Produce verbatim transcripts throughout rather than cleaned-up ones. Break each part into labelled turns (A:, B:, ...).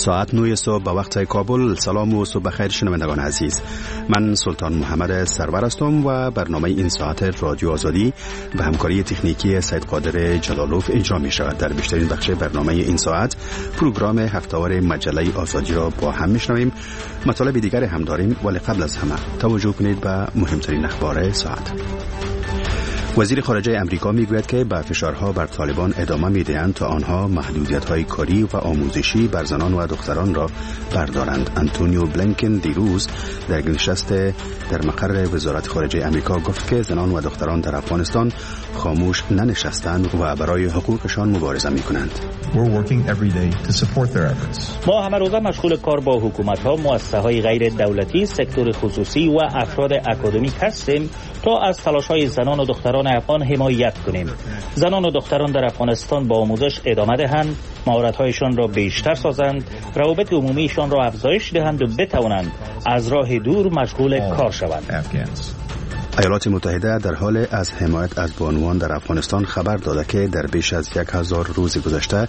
A: ساعت نه صبح به وقت کابل. سلام و صبح بخیر شنوندگان عزیز. من سلطان محمد سرور هستم و برنامه این ساعت رادیو آزادی و همکاری تکنیکی سید قادر جلالوف اجرا می شود. در بیشترین بخش برنامه این ساعت پروگرام هفته‌وار مجله آزادی را با هم میشنویم. مطالب دیگر هم داریم، ولی قبل از همه توجه کنید به مهمترین اخبار ساعت. وزیر خارجه امریکا میگوید که به فشارها بر طالبان ادامه میدهند تا آنها محدودیت‌های کاری و آموزشی بر زنان و دختران را بردارند. آنتونیو بلینکن دیروز در نشست در مقر وزارت خارجه امریکا گفت که زنان و دختران در افغانستان خاموش ننشستند و برای حقوقشان مبارزه میکنند.
B: ما همه روزه مشغول کار با حکومت‌ها، مؤسسه‌های غیر دولتی، سکتور خصوصی و افراد اکادمیک هستیم تا از تلاش‌های زنان و دختران افغان حمایت کنیم. زنان و دختران در افغانستان با آموزش ادامه دهند، مهارت‌هایشان را بیشتر سازند، روابط عمومیشان را افزایش دهند و بتوانند از راه دور مشغول کار شوند.
A: ایالات متحده در حال از حمایت از بانوان در افغانستان خبر داده که در بیش از یک هزار روز گذشته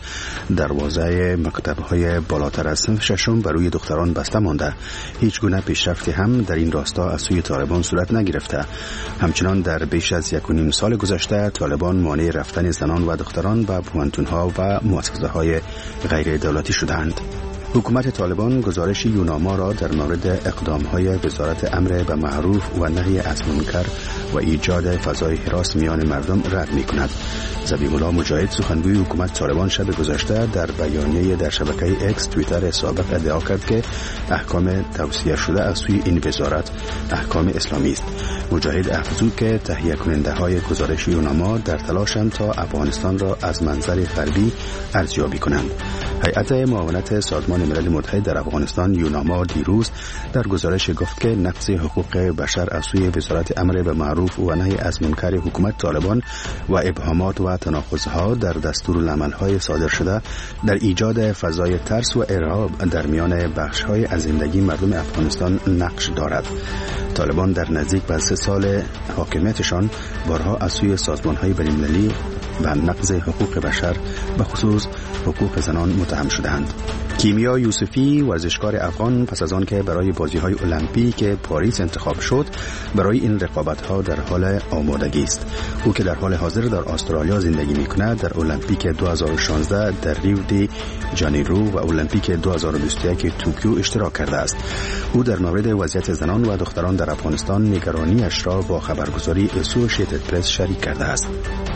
A: دروازه مکتب‌های بالاتر از صنف ششم برای دختران بسته مانده. هیچ گونه پیشرفتی هم در این راستا از سوی طالبان صورت نگرفته. همچنان در بیش از یک و نیم سال گذشته طالبان مانع رفتن زنان و دختران به پوهنتون‌ها و مؤسسه‌های غیر دولتی شدند. حکومت طالبان گزارش یوناما را در مورد اقدام‌های وزارت امر به معروف و نهی از منکر و ایجاد فضای حراس میان مردم رد می‌کند. ذبیح الله مجاهد سخنگوی حکومت طالبان شب گذشته در بیانیه در شبکه اکس توییتر سابق ادعا کرد که احکام توصیه شده از سوی این وزارت احکام اسلامی است. مجاهد افزود که تهیه کننده‌های گزارش یوناما در تلاشند تا افغانستان را از منظر غربی ارزیابی کنند. هیئت معاونت سازمان ملل متحد در افغانستان یوناما دیروز در گزارش گفت که نقض حقوق بشر از سوی وزارت امر به معروف و نهی از منکر حکومت طالبان و ابهامات و تناقض‌ها در دستورالعمل‌های صادر شده در ایجاد فضای ترس و ارهاب در میان بخش‌های از زندگی مردم افغانستان نقش دارد. طالبان در نزدیک به سه سال حاکمیتشان بارها از سوی سازمان‌های بین‌المللی و نقض حقوق بشر به خصوص حقوق زنان متهم شدند. کیمیا یوسفی ورزشکار افغان پس از آن که برای بازی‌های المپیک پاریس انتخاب شد برای این رقابت‌ها در حال آمادگی است. او که در حال حاضر در استرالیا زندگی می‌کند در المپیک دو هزار و شانزده در ریو دی جانیرو و المپیک دو هزار و بیست و یک توکیو اشتراک کرده است. او در مورد وضعیت زنان و دختران در افغانستان نگرانی‌اش را با خبرگزاری اسوشیتد پرس شریک کرده است.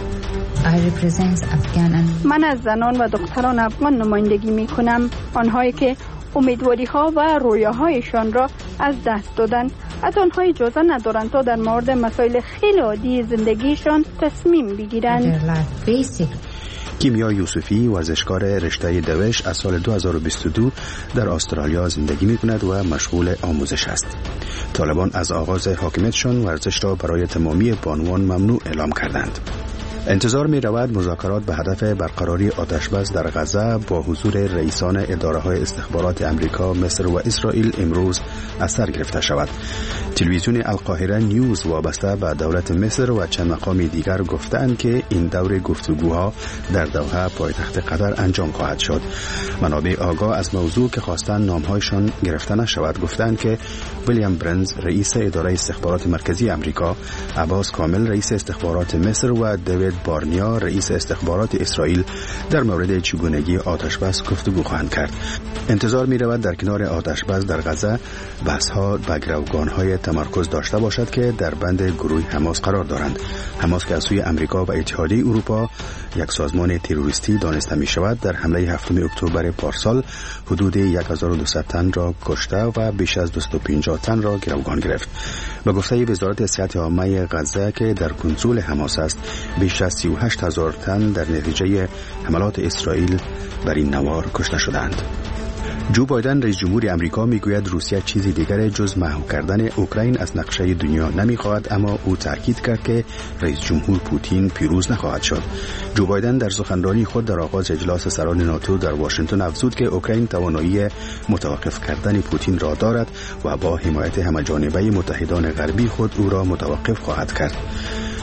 C: من از زنان و دختران افغان نمایندگی می کنم، آنهایی که امیدواری ها و رویاهایشان را از دست دادن. از آنها اجازه ندارند تا در مورد مسائل خیلی عادی زندگیشان تصمیم بگیرند.
A: کیمیا یوسفی ورزشکار رشته دوش از سال دو هزار و بیست و دو در استرالیا زندگی می کند و مشغول آموزش است. طالبان از آغاز حاکمیتشان ورزش را برای تمامی بانوان ممنوع اعلام کردند. انتظار می رود مذاکرات به هدف برقراری آتشبس در غزه با حضور رئیسان اداره‌های استخبارات امریکا، مصر و اسرائیل امروز از سر گرفته شود. تلویزیون القاهره نیوز وابسته به دولت مصر و چند مقام دیگر گفتند که این دور گفتگوها در دوحه پایتخت قطر انجام خواهد شد. منابع آگاه از موضوع که خواستند نامهایشان گرفته نشود گفتند که ویلیام برنز رئیس اداره استخبارات مرکزی امریکا، عباس کامل رئیس استخبارات مصر و دیوید بارنیا رئیس استخبارات اسرائیل در مورد چگونگی آتشبس گفتگو خواهند کرد. انتظار می رود در کنار آتشبس در غزه بحث‌ها به گروگان‌های تمرکز داشته باشد که در بند گروه حماس قرار دارند. حماس که از سوی امریکا و اتحادیه اروپا یک سازمان تروریستی دانسته می شود در حمله هفتم اکتبر پارسال حدود دویست و دویست تن را کشته و بیش از دویست و پنجاه تن را گروگان گرفت. به گفته وزارت صحت عامه غزه که در کنترل حماس است، بیش از سی و هشت هزار تن در نتیجه حملات اسرائیل بر این نوار کشته شدند. جو بایدن رئیس جمهور امریکا میگوید روسیه چیزی دیگر جز محو کردن اوکراین از نقشه دنیا نمیخواهد، اما او تاکید کرد که رئیس جمهور پوتین پیروز نخواهد شد. جو بایدن در سخنرانی خود در آغاز اجلاس سران ناتو در واشنگتن افزود که اوکراین توانایی متوقف کردن پوتین را دارد و با حمایت همه‌جانبه متحدان غربی خود او را متوقف خواهد کرد.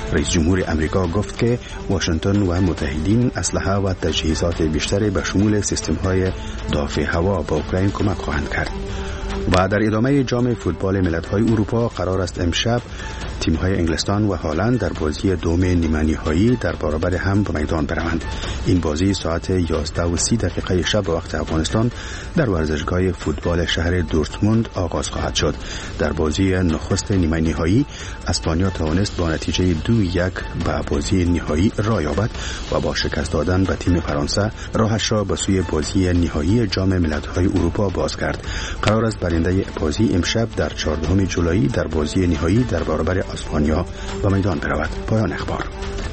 A: رئیس جمهور امریکا گفت که واشنگتن و متحدین اسلحه و تجهیزات بیشتری به شمول سیستم‌های دافع هوا به اوکراین کمک خواهند کرد. و در ادامه جام فوتبال ملت‌های اروپا قرار است امشب تیم‌های انگلستان و هالند در بازی دوم نیمه نهایی در برابر هم به میدان بروند. این بازی ساعت یازده و سی دقیقه شب به وقت افغانستان در ورزشگاه فوتبال شهر دورتموند آغاز خواهد شد. در بازی نخست نیمه نهایی اسپانیا توانست با نتیجه دو یک به بازی نهایی راه یابد و با شکست دادن به تیم فرانسه راهش را به سوی بازی نهایی جام ملت‌های اروپا باز کرد. قرار است برنده بازی امشب در چهاردهم جولای در بازی نهایی در برابر اسپانیا به میدان برود. پایان اخبار.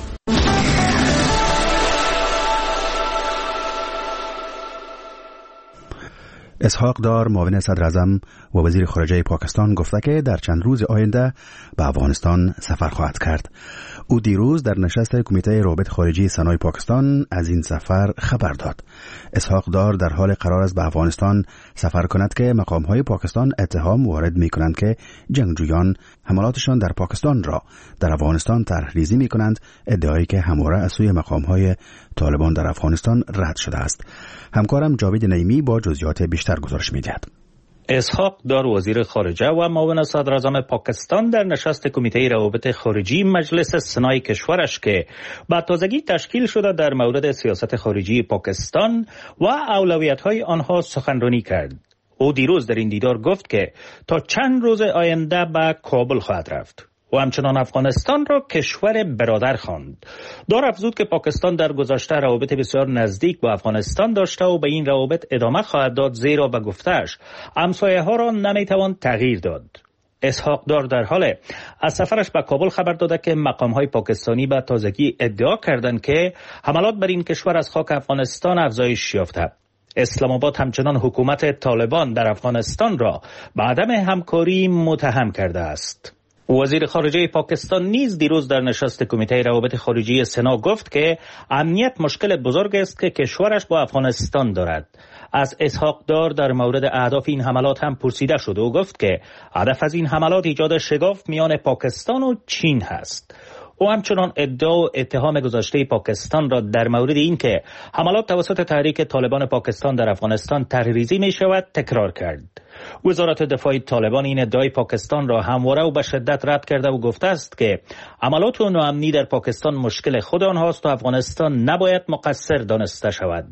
A: اسحاق دار معاون صدر اعظم و وزیر خارجه پاکستان گفته که در چند روز آینده به افغانستان سفر خواهد کرد. او دیروز در نشست کمیته روابط خارجی سنای پاکستان از این سفر خبر داد. اسحاق دار در حال قرار است به افغانستان سفر کند که مقام‌های پاکستان اتهام وارد می‌کنند که جنگجویان حملاتشان در پاکستان را در افغانستان طرح‌ریزی می‌کنند، ادعایی که همواره از سوی مقام‌های طالبان در افغانستان رد شده است. همکارم جاوید نعیمی با جزئیات بیشتر گزارش می‌دهد.
B: اسحاق دار وزیر خارجه و معاون صدر اعظم پاکستان در نشست کمیته روابط خارجی مجلس سنای کشورش که با تازگی تشکیل شده در مورد سیاست خارجی پاکستان و اولویت‌های آنها سخنرانی کرد. او دیروز در این دیدار گفت که تا چند روز آینده به کابل خواهد رفت و همچنان افغانستان را کشور برادر خواند. دار افزود که پاکستان در گذشته روابط بسیار نزدیک با افغانستان داشته و به این روابط ادامه خواهد داد، زیرا به گفته‌اش همسایه ها را نمیتوان تغییر داد. اسحاق دار در حال از سفرش به کابل خبر داده که مقام‌های پاکستانی به تازگی ادعا کردند که حملات بر این کشور از خاک افغانستان افزایش یافته. اسلام آباد همچنان حکومت طالبان در افغانستان را به عدم همکاری متهم کرده است. وزیر خارجه پاکستان نیز دیروز در نشست کمیته روابط خارجی سنا گفت که امنیت مشکل بزرگ است که کشورش با افغانستان دارد. از اسحاق دار در مورد اهداف این حملات هم پرسیده شد و گفت که هدف از این حملات ایجاد شگافت میان پاکستان و چین هست. او همچنان ادعا و اتهام گذشته پاکستان را در مورد این که حملات توسط تحریک طالبان پاکستان در افغانستان طرح‌ریزی می شود تکرار کرد. وزارت دفاع طالبان این ادعای پاکستان را همواره و به شدت رد کرده و گفته است که حملات و ناامنی در پاکستان مشکل خود آنهاست و افغانستان نباید مقصر دانسته شود.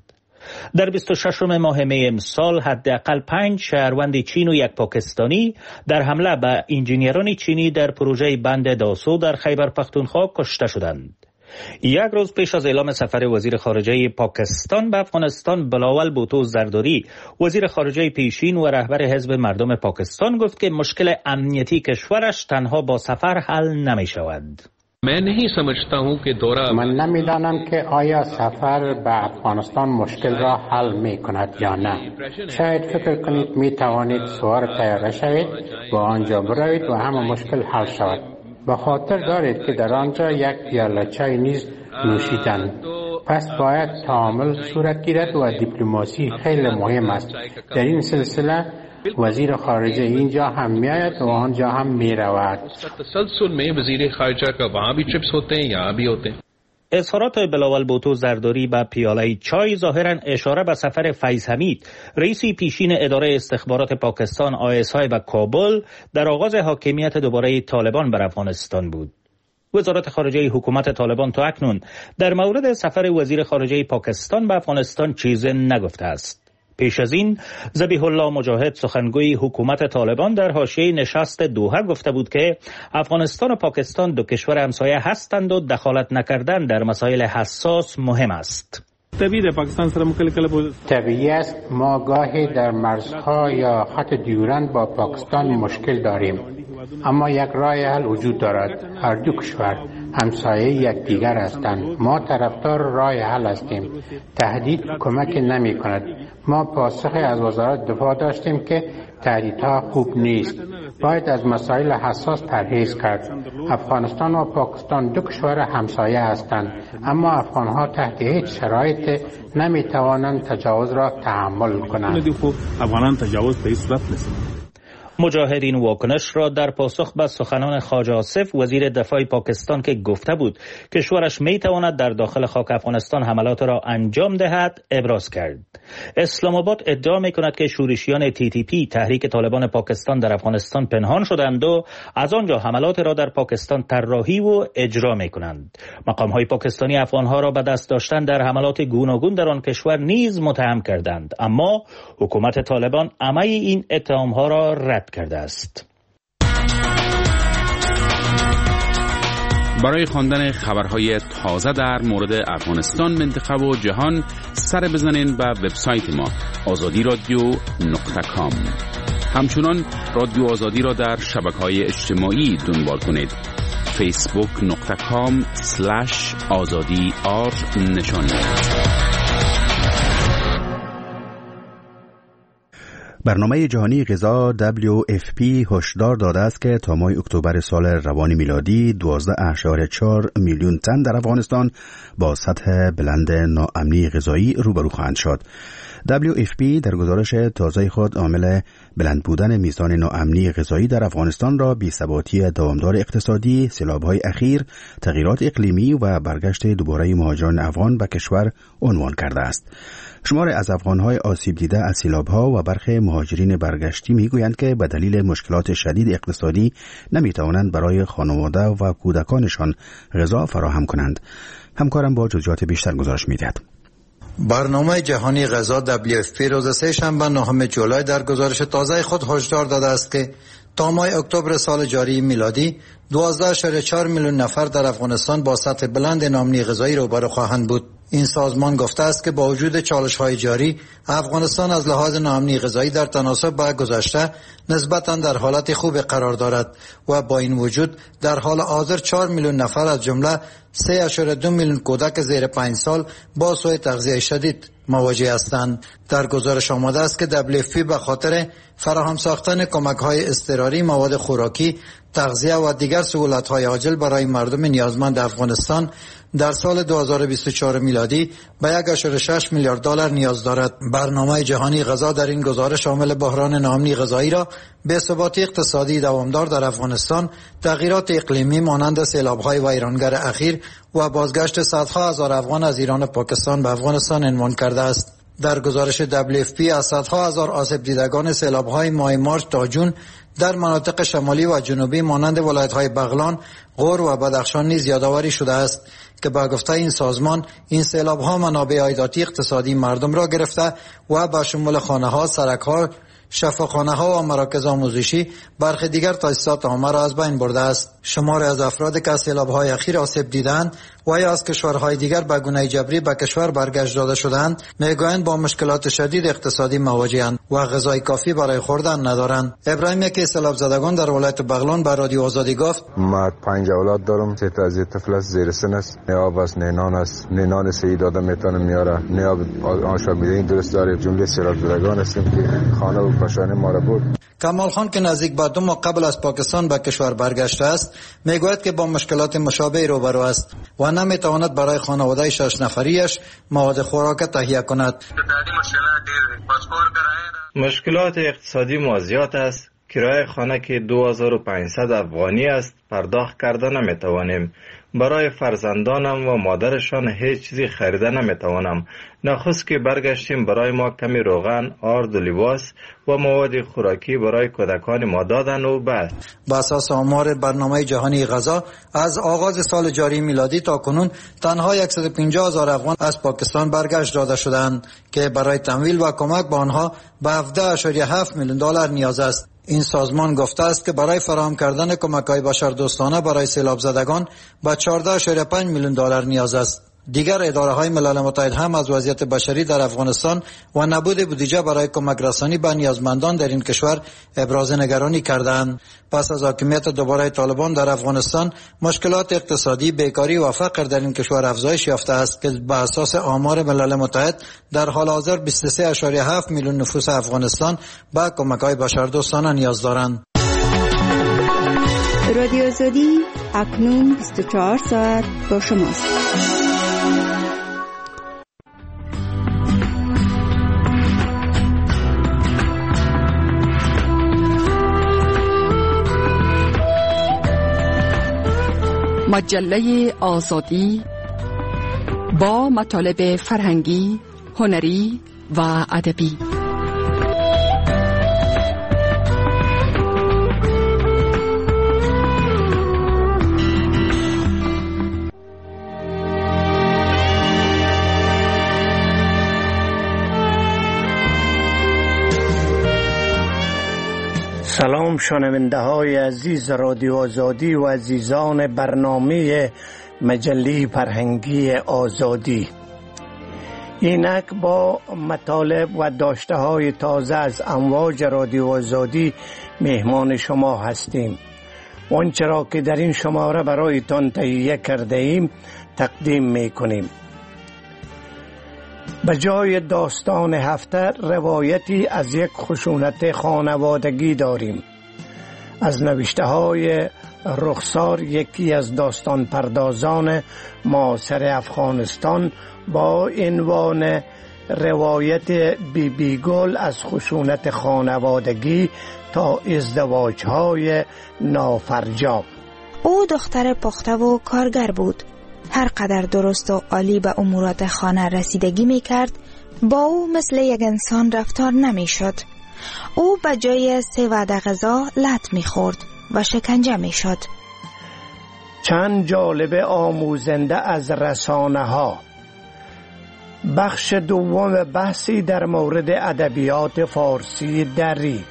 B: در بیست و ششم ماه می امسال حداقل پنج شهروند چین و یک پاکستانی در حمله به انجینیران چینی در پروژه بند داسو در خیبر پختونخوا کشته شدند. یک روز پیش از اعلام سفر وزیر خارجه پاکستان به افغانستان، بلاول بوتو زرداری وزیر خارجه پیشین و رهبر حزب مردم پاکستان گفت که مشکل امنیتی کشورش تنها با سفر حل نمی شود.
D: من نمیدانم که آیا سفر به افغانستان مشکل را حل می کند یا نه. شاید فکر کنید می توانید سوار طیاره شوید و آنجا بروید و همه مشکل حل شود. به خاطر دارید که در آنجا یک پیاله چای نیز نوشیدند. پس باید تعامل صورت گیرد و دیپلماسی خیلی مهم است. در این سلسله وزیر خارجه اینجا هم می آید و آنجا هم می رود.
B: اظهارات بلاول بوتو زرداری با پیاله چای ظاهرا اشاره به سفر فیض حمید، رئیس پیشین اداره استخبارات پاکستان آی اس آی به کابل در آغاز حاکمیت دوباره طالبان بر افغانستان بود. وزارت خارجه حکومت طالبان تا اکنون در مورد سفر وزیر خارجه پاکستان به افغانستان چیزی نگفته است. پیش از این ذبیح الله مجاهد سخنگوی حکومت طالبان در حاشیه نشست دوحه گفته بود که افغانستان و پاکستان دو کشور همسایه هستند و دخالت نکردن در مسائل حساس مهم است.
D: طبیعی است ما گاهی در مرزها یا خط دیورند با پاکستان مشکل داریم، اما یک راه حل وجود دارد. هر دو کشور همسایه یکدیگر هستند. ما طرفدار راه حل هستیم. تهدید کمک نمی کند. ما پاسخی از وزارت دفاع داشتیم که تهدیدها خوب نیست. باید از مسائل حساس پرهیز کرد. افغانستان و پاکستان دو کشور همسایه هستند، اما افغانها تحت هیچ شرایط نمی توانند تجاوز را تحمل کنند.
B: مجاهدین واکنش را در پاسخ به سخنان خواجه آصف وزیر دفاع پاکستان که گفته بود کشورش می تواند در داخل خاک افغانستان حملات را انجام دهد ابراز کرد. اسلام آباد ادعا می کند که شورشیان تی تی پی تحریک طالبان پاکستان در افغانستان پنهان شدند و از آنجا حملات را در پاکستان طراحی و اجرا می کنند. مقام های پاکستانی افغان ها را به دست داشتن در حملات گوناگون در آن کشور نیز متهم کردند، اما حکومت طالبان همه این اتهام ها را رد کرده است.
E: برای خواندن خبرهای تازه در مورد افغانستان، منطقه و جهان سر بزنین به وبسایت ما آزادی رادیو نقطه کام. همچنان رادیو آزادی را در شبکه‌های اجتماعی دنبال کنید. فیسبوک نقطه کام سلش آزادی آر نشان.
A: برنامه جهانی غذا دبلیو اف پی هشدار داده است که تا ماه اکتبر سال روان میلادی دوازده اشاره چهار میلیون تن در افغانستان با سطح بلند ناامنی غذایی روبرو خواهند شد. دبلیو اف پی در گزارش تازه خود عامل بلند بودن میزان ناامنی غذایی در افغانستان را بی‌ثباتی دوامدار اقتصادی، سیلاب‌های اخیر، تغییرات اقلیمی و برگشت دوباره مهاجران افغان به کشور عنوان کرده است. شمار از افغان‌های آسیب دیده از سیلاب‌ها و برخی مهاجرین برگشتی می‌گویند که به دلیل مشکلات شدید اقتصادی نمی‌توانند برای خانواده و کودکانشان غذا فراهم کنند. همکارم با جزئیات بیشتر گزارش می‌دهد.
F: برنامه جهانی غذا دبلیو اف پی روز سه شنبه نهم جولای در گزارش تازه خود هشدار داده است که تا ماه اکتبر سال جاری میلادی دوازده اشاره چهار میلیون نفر در افغانستان با سطح بلند ناامنی غذایی روبرو خواهند بود. این سازمان گفته است که با وجود چالش‌های جاری، افغانستان از لحاظ ناامنی غذایی در تناسب با گذشته نسبتاً در حالت خوب قرار دارد و با این وجود در حال حاضر چهار میلیون نفر از جمله سه اشاره دو میلیون کودک زیر پنج سال با سوء تغذیه شدید مواجه هستند. در گزارش آمده است که دبلیو اف پی به خاطر فراهم ساختن کمک‌های اضطراری، مواد خوراکی، تغذیه و دیگر سهولت‌های عاجل برای مردم نیازمند افغانستان در سال دو هزار و بیست و چهار میلادی به یک اشاره شش میلیارد دلار نیاز دارد. برنامه جهانی غذا در این گزارش شامل بحران ناامنی غذایی را، بی‌ثباتی اقتصادی دوامدار در افغانستان، تغییرات اقلیمی مانند سیلاب‌های ویرانگر اخیر و بازگشت صدها هزار افغان از ایران و پاکستان به افغانستان عنوان کرده است. در گزارش دبلیو اف پی از صدها هزار آسیب دیدگان سیلاب‌های ماه مارچ تا جون در مناطق شمالی و جنوبی مانند ولایت‌های بغلان، غور و بدخشان نیز یادآوری شده است که با گفته این سازمان این سیلاب‌ها منابع عایداتی اقتصادی مردم را گرفته و به شمول خانه‌ها، سرک‌ها، شفاخانه‌ها و مراکز آموزشی برخی دیگر تاسیسات عامه را از بین برده است. شماری از افرادی که از سیلاب‌های اخیر آسیب دیدند و یا از کشورهای دیگر به گونه جبری به کشور برگشت داده شدند میگویند با مشکلات شدید اقتصادی مواجه‌اند و غذای کافی برای خوردن ندارند. ابراهیم، یکی از سیلاب زدگان در ولایت بغلان، به رادیو آزادی گفت:
G: ما پنج اولاد دارم، سه تا از طفل است، زیر سن است، نه آب است، نه نان است، نه نان سهی داده میتونه میاره، نه آب آشاب میده. این درست داره. جمله سیلاب زدگان هستیم که خانه و پاشانه ما را برد.
F: کمال خان که نزدیک به دو ماه قبل از پاکستان به کشور برگشته است، میگوید که با مشکلات مشابه روبرو است و نمیتواند برای خانواده شش نفریش مواد خوراک تهیه کند.
H: مشکلات اقتصادی ما زیاد است. کرایه خانه که دو هزار و پانصد افغانی است پرداخت کرده نمیتوانیم. برای فرزندانم و مادرشان هیچ چیزی خریده نمیتوانم. نخست که برگشتیم برای ما کمی روغن، آرد و لباس و مواد خوراکی برای کودکان ما دادن و بعد.
F: با اساس آمار برنامه جهانی غذا از آغاز سال جاری میلادی تا کنون تنها صد و پنجاه هزار افغان از پاکستان برگشت داده شدند که برای تمویل و کمک به آنها به هفده اشاره هفت میلیون دلار نیاز است. این سازمان گفته است که برای فراهم کردن کمک‌های بشردوستانه برای سیلاب زدگان به چهارده اشاره پنج میلیون دلار نیاز است. دیگر اداره‌های ملل متحد هم از وضعیت بشری در افغانستان و نبود بودجه برای کمک رسانی به نیازمندان در این کشور ابراز نگرانی کردند. پس از حاکمیت دوباره طالبان در افغانستان، مشکلات اقتصادی، بیکاری و فقر در این کشور افزایش یافته است که به اساس آمار ملل متحد در حال حاضر بیست و سه اشاره هفت میلیون نفوس افغانستان به کمک‌های بشردوستانه نیاز دارند.
I: رادیو آزادی اکنون بیست و چهار ساعت با شماست.
J: مجله آزادی با مطالب فرهنگی، هنری و ادبی.
K: سلام شنونده های عزیز رادیو آزادی و عزیزان برنامه مجله فرهنگی آزادی. اینک با مطالب و داشته های تازه از امواج رادیو آزادی مهمان شما هستیم. آنچه را که در این شماره برایتان تهیه کرده ایم تقدیم می کنیم. به جای داستان هفته روایتی از یک خشونت خانوادگی داریم. از نوشته های رخسار، یکی از داستان پردازان معاصر افغانستان، با عنوان روایت بی بی گل از خشونت خانوادگی تا ازدواج های نافرجام.
L: او دختر پخته و کارگر بود. هر قدر درست و عالی به امورات خانه رسیدگی می کرد، با او مثل یک انسان رفتار نمی شد. او به جای سه وعده غذا لط می خورد و شکنجه می شد.
K: چند جالب آموزنده از رسانه ها. بخش دوم بحثی در مورد ادبیات فارسی دری.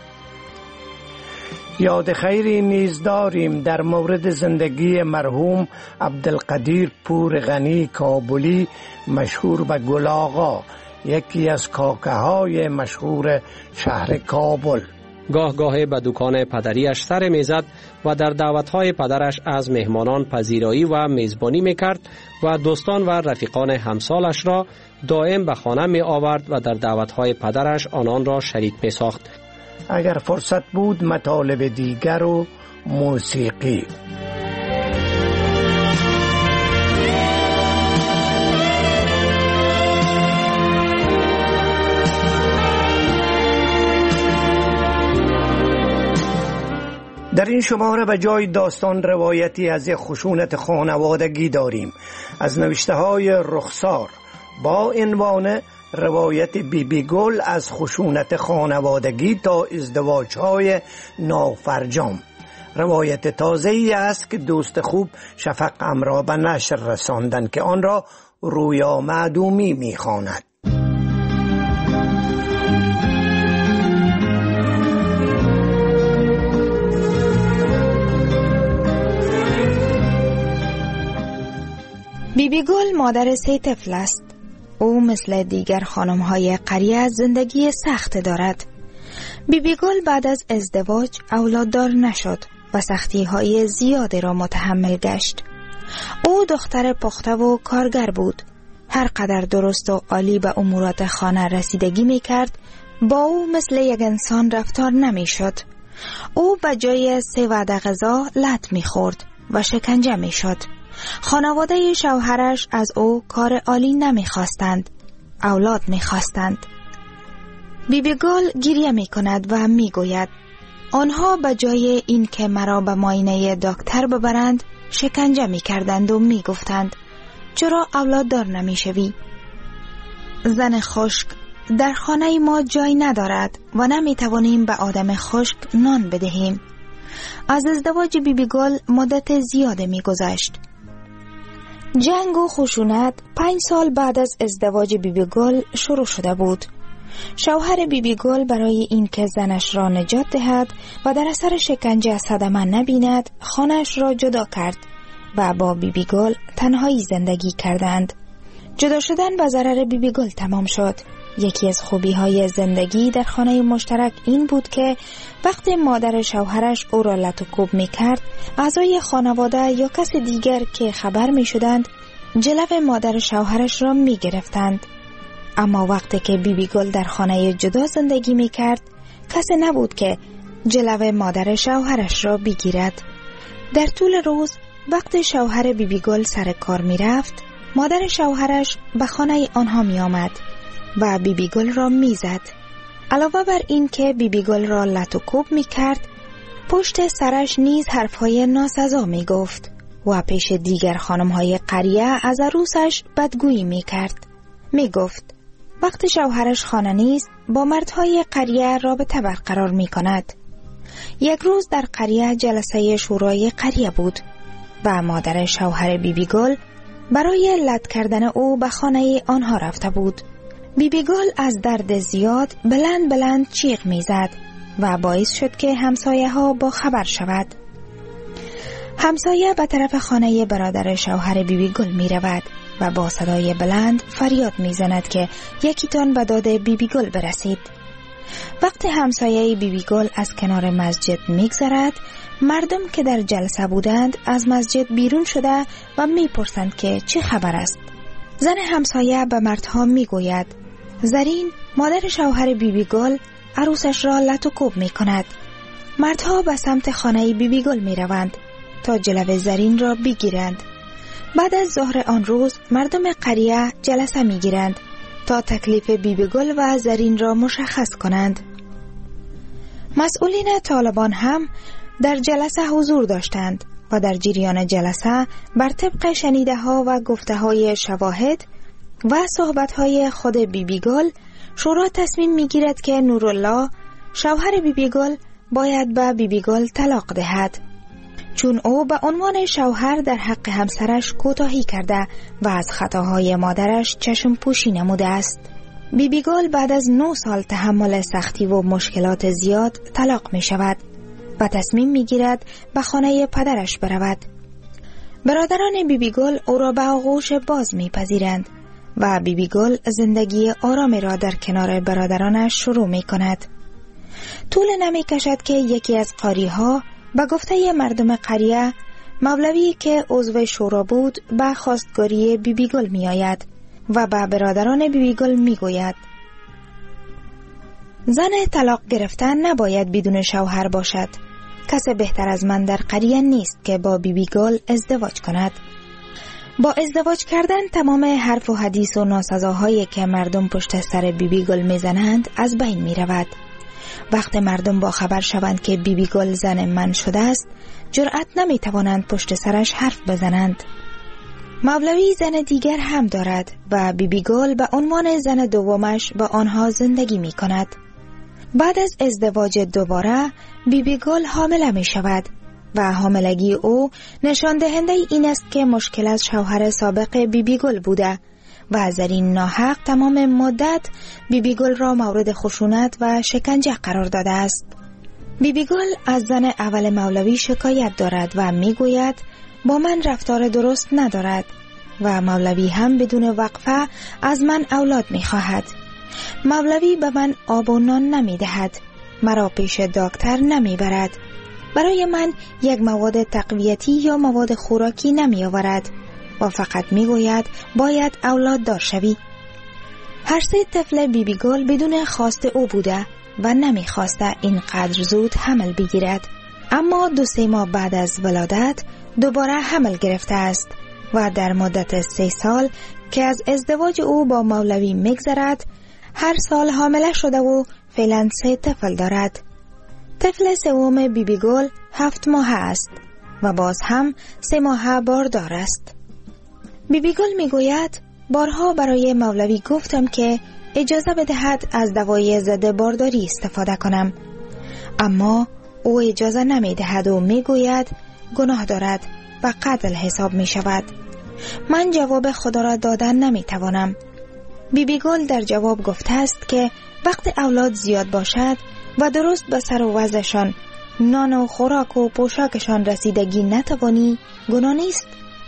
K: یاد خیری نیز داریم در مورد زندگی مرحوم عبدالقدیر پورغنی کابلی، مشهور به گل آقا، یکی از کاکه های مشهور شهر کابل.
M: گاه گاه به دکان پدریش سر میزد و در دعوتهای پدرش از مهمانان پذیرایی و میزبانی میکرد و دوستان و رفیقان همسالش را دائم به خانه می آورد و در دعوتهای پدرش آنان را شریک می ساخت.
K: اگر فرصت بود مطالب دیگر و موسیقی. در این شماره به جای داستان روایتی از خشونت خانوادگی داریم از نوشته های رخسار با عنوان روایت بی بی گل از خشونت خانوادگی تا ازدواج های نافرجام. روایت تازه ای است که دوست خوب شفق امرا به نشر رساندن که آن را رویا معدومی می خواند.
L: بی بی گل مادر سه طفل است. او مثل دیگر خانم‌های قریه زندگی سخت دارد. بی بی گل بعد از ازدواج اولاددار نشد و سختی‌های زیادی را متحمل گشت. او دختر پخته و کارگر بود. هر قدر درست و عالی به امورات خانه رسیدگی می‌کرد، با او مثل یک انسان رفتار نمی‌شد. او به جای سه وعده غذا لط می‌خورد و شکنجه می‌شد. خانواده شوهرش از او کار عالی نمیخواستند، اولاد میخواستند. بی بی گل گریه میکند و میگوید آنها به جای این که مرا به معاینه دکتر ببرند شکنجه میکردند و میگفتند چرا اولاد دار نمیشوی؟ زن خشک در خانه ما جای ندارد و نمیتوانیم به آدم خشک نان بدهیم. از ازدواج بی بی گل مدت زیاده میگذشت. جنگ و خشونت پنج سال بعد از ازدواج بی بی گل شروع شده بود. شوهر بی بی گل برای اینکه زنش را نجات دهد و در اثر شکنجه صدمه نبیند، خانه‌اش را جدا کرد و با بی بی گل تنهایی زندگی کردند. جدا شدن به ضرر بی بی گل تمام شد. یکی از خوبی های زندگی در خانه مشترک این بود که وقتی مادر شوهرش او را لط و کوب می کرد، اعضای خانواده یا کس دیگر که خبر می شدند جلو مادر شوهرش را می گرفتند. اما وقتی که بی بی گل در خانه جدا زندگی می کرد، کسی نبود که جلو مادر شوهرش را بگیرد. در طول روز وقتی شوهر بی بی گل سر کار می رفت، مادر شوهرش به خانه آنها می آمد و بی بی گل را می زد. علاوه بر این که بی بی گل را لط و کوب می کرد، پشت سرش نیز حرفهای ناسزا می گفت و پیش دیگر خانم‌های قریه از عروسش بدگویی می کرد. می گفت وقتی شوهرش خانه نیست با مردهای قریه رابطه برقرار می کند. یک روز در قریه جلسه شورای قریه بود و مادر شوهر بیبی گل برای لط کردن او به خانه آنها رفته بود. بیبی گل از درد زیاد بلند بلند چیغ می زد و باعث شد که همسایه ها با خبر شود. همسایه به طرف خانه برادر شوهر بیبی گل می رود و با صدای بلند فریاد می زند که یکی تان به داد بیبی گل برسید. وقتی همسایه بیبی گل از کنار مسجد می گذرد، مردم که در جلسه بودند از مسجد بیرون شده و می پرسند که چه خبر است. زن همسایه به مردها می گوید زرین مادر شوهر بیبی گل عروسش را لط و کوب می کند. مردها به سمت خانه بیبی گل می روند تا جلو زرین را بگیرند. بعد از ظهر آن روز مردم قریه جلسه می گیرند تا تکلیف بیبی گل و زرین را مشخص کنند. مسئولین طالبان هم در جلسه حضور داشتند و در جریان جلسه بر طبق شنیده ها و گفته های شواهد و صحبت های خود بیبی گل شورا تصمیم می گیرد که نورالله شوهر بیبی گل باید به بیبی گل طلاق دهد، چون او به عنوان شوهر در حق همسرش کوتاهی کرده و از خطاهای مادرش چشم پوشی نموده است. بیبی گل بعد از نه سال تحمل سختی و مشکلات زیاد طلاق می شود و تصمیم می گیرد به خانه پدرش برود. برادران بیبی گل او را به آغوش باز می پذیرند و بیبی گل زندگی آرامی را در کنار برادرانش شروع می کند. طول نمی کشد که یکی از قاری‌ها به گفته مردم قریه مولوی که عضو شورا بود به خواستگاری بیبی گل می آید و به برادران بیبی گل می گوید زن طلاق گرفتن نباید بدون شوهر باشد. کس بهتر از من در قریه نیست که با بیبی گل ازدواج کند. با ازدواج کردن تمام حرف و حدیث و ناسزاهایی که مردم پشت سر بیبی گل می زنند از بین می رود. وقت مردم با خبر شوند که بیبی گل زن من شده است، جرأت نمی توانند پشت سرش حرف بزنند. مولوی زن دیگر هم دارد و بیبی گل به عنوان زن دومش با آنها زندگی می کند. بعد از ازدواج دوباره بیبی گل حامله می شود و حاملگی او نشان دهنده این است که مشکل از شوهر سابق بیبی گل بوده و زرین ناحق تمام مدت بیبی گل را مورد خشونت و شکنجه قرار داده است. بیبی گل از زن اول مولوی شکایت دارد و می گوید با من رفتار درست ندارد و مولوی هم بدون وقفه از من اولاد می خواهد. مولوی به من آب و نان نمی دهد، مرا پیش دکتر نمی برد، برای من یک مواد تقویتی یا مواد خوراکی نمی آورد و فقط می گوید باید اولاد دار شوی. هر سه طفل بیبی گل بدون خواست او بوده و نمی خواسته اینقدر زود حمل بگیرد، اما دو سه ماه بعد از ولادت دوباره حمل گرفته است و در مدت سه سال که از ازدواج او با مولوی میگذرد هر سال حامله شده و فعلا سه طفل دارد. طفل سوم بیبی گل هفت ماه است و باز هم سه ماه باردار است. بیبی گل می گوید بارها برای مولوی گفتم که اجازه بدهد از دوای ضد بارداری استفاده کنم، اما او اجازه نمی دهد و می گوید گناه دارد و قتل حساب می شود. من جواب خدا را دادن نمی توانم. بیبی گل در جواب گفته است که وقت اولاد زیاد باشد و درست به سر و وضعشان نان و خوراک و پوشاکشان رسیدگی نتوانی گناه نیست.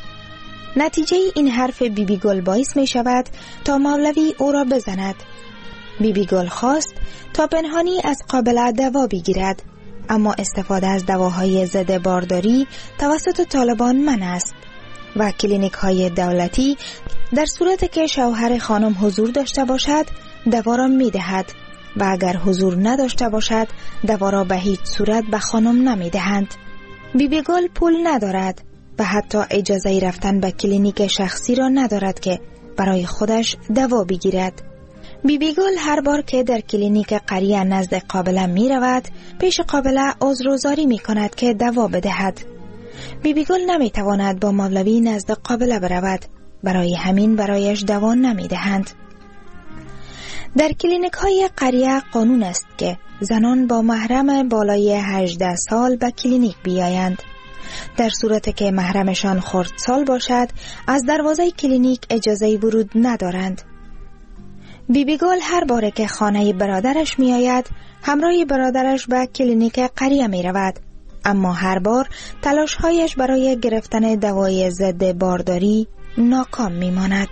L: نتیجه این حرف بیبی گل باعث می شود تا مولوی او را بزند. بیبی گل خواست تا پنهانی از قابله دوا بگیرد، اما استفاده از دواهای ضد بارداری توسط طالبان منع است و کلینیک های دولتی در صورت که شوهر خانم حضور داشته باشد دوا را می دهد و اگر حضور نداشته باشد دوا را به هیچ صورت به خانم نمی دهند. بیبی گل پول ندارد و حتی اجازه رفتن به کلینیک شخصی را ندارد که برای خودش دوا بگیرد. بیبی گل هر بار که در کلینیک قریه نزد قابله می رود پیش قابله عذرگزاری می کند که دوا بدهد. بیبی گل نمی تواند با مولوی نزد قابله برود، برای همین برایش دوان نمی دهند. در کلینیک های قریه قانون است که زنان با محرم بالای هجده سال به کلینیک بیایند. در صورت که محرمشان خردسال باشد، از دروازه کلینیک اجازه ورود ندارند. بیبی گل هر باره که خانه برادرش می آید، همراه برادرش به کلینیک قریه می رود. اما هر بار تلاش‌هایش برای گرفتن دوای ضد بارداری ناکام می ماند.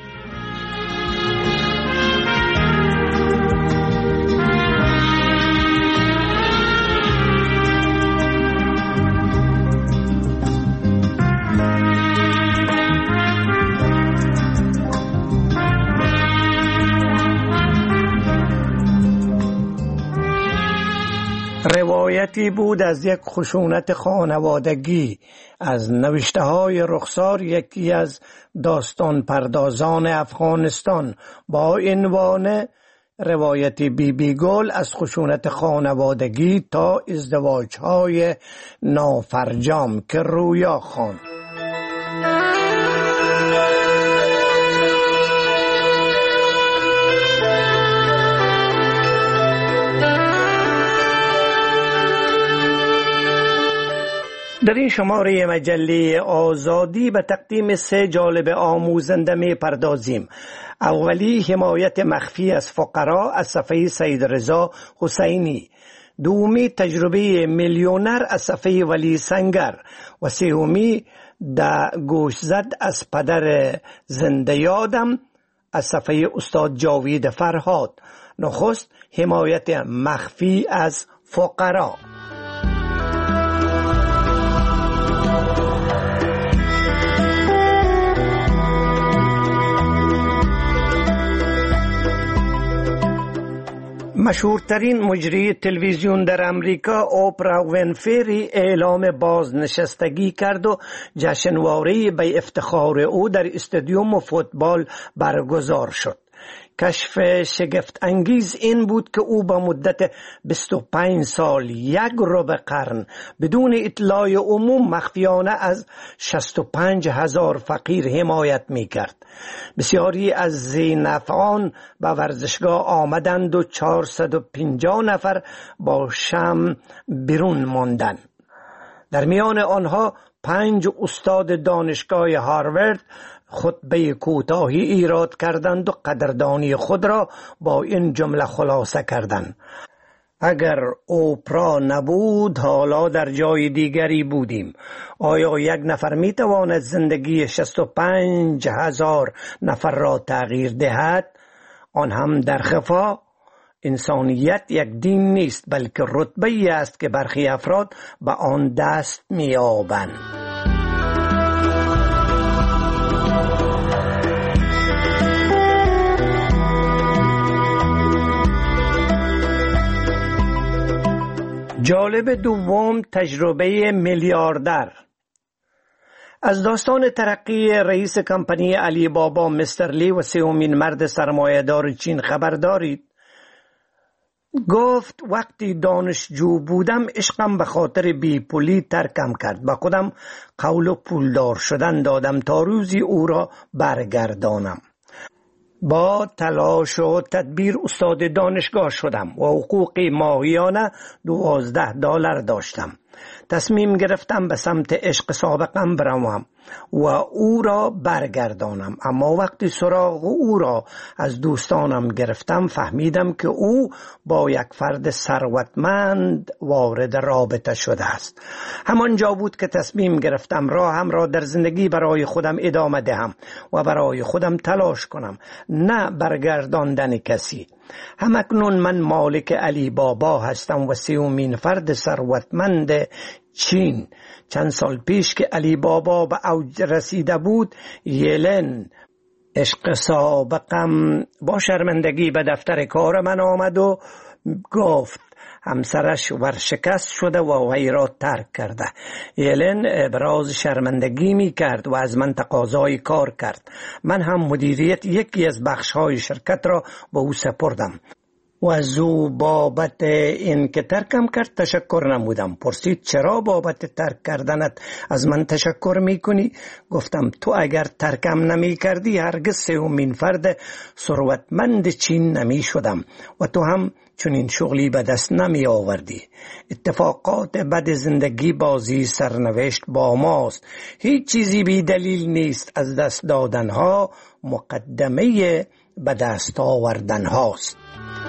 K: روایتی بود از یک خشونت خانوادگی از نوشته های رخسار، یکی از داستان پردازان افغانستان، با عنوان روایت بی بی گل از خشونت خانوادگی تا ازدواج های نافرجام که رویا خواند. در این شماره مجله آزادی به تقدیم سه جالب آموزنده می پردازیم. اولی حمایت مخفی از فقرا از صفحه سید رضا حسینی، دومی تجربه میلیونر از صفحه ولی سنگر و سومی د گوشزد از پدر زنده یادم از صفحه استاد جاوید فرهاد. نخست حمایت مخفی از فقرا. مشهورترین مجری تلویزیون در امریکا اوپرا وینفری اعلام بازنشستگی کرد و جشنواره به افتخار او در استادیوم فوتبال برگزار شد. کشف شگفت انگیز این بود که او با مدت بیست و پنج سال، یک ربع قرن، بدون اطلاع عموم مخفیانه از شصت و پنج هزار فقیر حمایت می کرد. بسیاری از ذینفعان به ورزشگاه آمدند و چهارصد و پنجاه نفر با شم بیرون ماندند. در میان آنها پنج استاد دانشگاه هاروارد خطبه کوتاهی ایراد کردند و قدردانی خود را با این جمله خلاصه کردند: اگر اوپرا نبود حالا در جای دیگری بودیم. آیا یک نفر می تواند زندگی شصت و پنج هزار نفر را تغییر دهد؟ آن هم در خفا؟ انسانیت یک دین نیست، بلکه رتبه‌ای است که برخی افراد به آن دست می یابند. جالب دوم، تجربه میلیاردر. از داستان ترقی رئیس کمپانی علی بابا مستر لی و سومین مرد سرمایه‌دار چین خبر دارید؟ گفت وقتی دانشجو بودم عشقم به خاطر بی پولی ترکم کرد. با خودم قول و پولدار شدن دادم تا روزی او را برگردانم. با تلاش و تدبیر استاد دانشگاه شدم و حقوق ماهیانه دوازده دلار داشتم. تصمیم گرفتم به سمت عشق سابقم بروم و او را برگردانم. اما وقتی سراغ او را از دوستانم گرفتم فهمیدم که او با یک فرد ثروتمند وارد رابطه شده است. همانجا بود که تصمیم گرفتم راهم را در زندگی برای خودم ادامه دهم و برای خودم تلاش کنم، نه برگرداندن کسی. همکنون من مالک علی بابا هستم و سومین فرد ثروتمند چین. چند سال پیش که علی بابا به اوج رسیده بود، یلن عشق سابقم با شرمندگی به دفتر کار من آمد و گفت همسرش ورشکست شده و وی را ترک کرده. یلن ابراز شرمندگی می کرد و از من تقاضای کار کرد. من هم مدیریت یکی از بخش‌های شرکت را به او سپردم. و از او بابت این که ترکم کرد تشکر نمودم. پرسید چرا بابت ترک کردنت از من تشکر میکنی؟ گفتم تو اگر ترکم نمی کردی هرگز سومین فرد ثروتمند چین نمی شدم و تو هم چون این شغلی به دست نمی آوردی. اتفاقات بد زندگی بازی سرنوشت با ماست. هیچ چیزی بی دلیل نیست. از دست دادن ها مقدمه به دست آوردن هاست.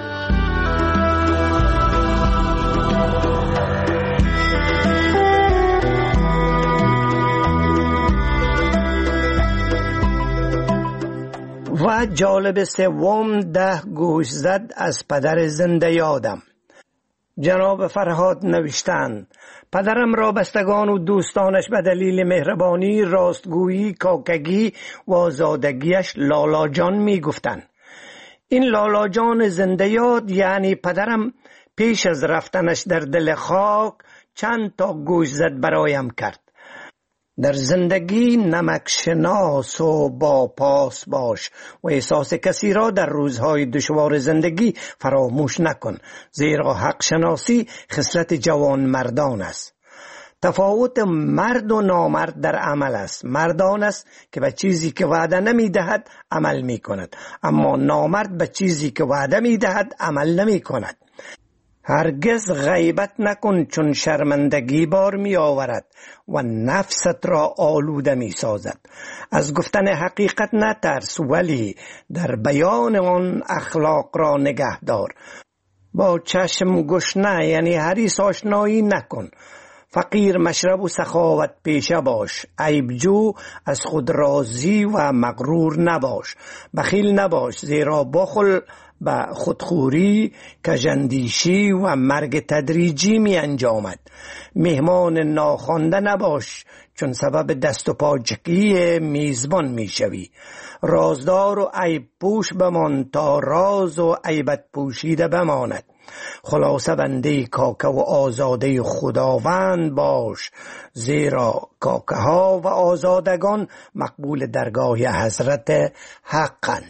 K: و جالب سوم ده گوش زد از پدر زنده یادم. جناب فرهاد نوشتند پدرم را بستگان و دوستانش به دلیل مهربانی، راستگویی، کاکگی و آزادگیش لالا جان می گفتن. این لالا جان زنده یاد یعنی پدرم پیش از رفتنش در دل خاک چند تا گوش زد برایم کرد. در زندگی نمک شناس و با پاس باش و احساس کسی را در روزهای دشوار زندگی فراموش نکن، زیرا حق شناسی خصلت جوان مردان است. تفاوت مرد و نامرد در عمل است. مردان است که به چیزی که وعده نمی دهد عمل می کند، اما نامرد به چیزی که وعده می دهد عمل نمی کند. هرگز غیبت نکن چون شرمندگی بار می آورد و نفست را آلوده می سازد. از گفتن حقیقت نترس ولی در بیان آن اخلاق را نگه دار. با چشم گشنه یعنی حریص آشنایی نکن. فقیر مشرب و سخاوت پیشه باش. عیبجو، از خود راضی و مغرور نباش. بخیل نباش، زیرا بخل به خودخوری، کژاندیشی و مرگ تدریجی می انجامد. مهمان ناخوانده نباش چون سبب دست و پاچگی میزبان می شوی. رازدار و عیب پوش بمان تا راز و عیبت پوشیده بماند. خلاصه بنده کاکه و آزاده خداوند باش، زیرا کاکه ها و آزادگان مقبول درگاه حضرت حقند.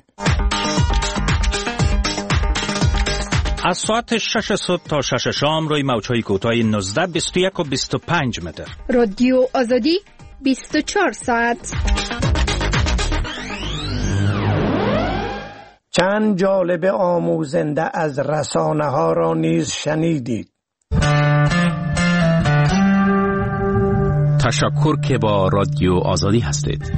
B: از ساعت شش صبح تا شش شام روی موج‌های کوتاه نوزده، بیست و یک و بیست و پنج متر.
C: رادیو آزادی بیست و چهار ساعت.
K: چند جالب آموزنده از رسانه ها را نیز شنیدید.
E: تشکر که با رادیو آزادی هستید.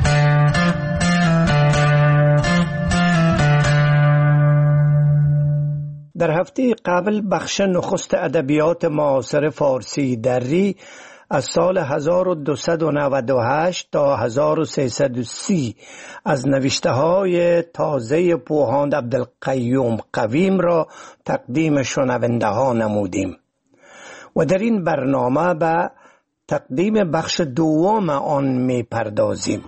K: در هفته قبل بخش نخست ادبیات معاصر فارسی دری از سال هزار و دویست و نود و هشت تا هزار و سیصد و سی از نوشته های تازه پوهاند عبدالقیوم قویم را تقدیم شنونده ها نمودیم و در این برنامه به تقدیم بخش دوم آن می پردازیم.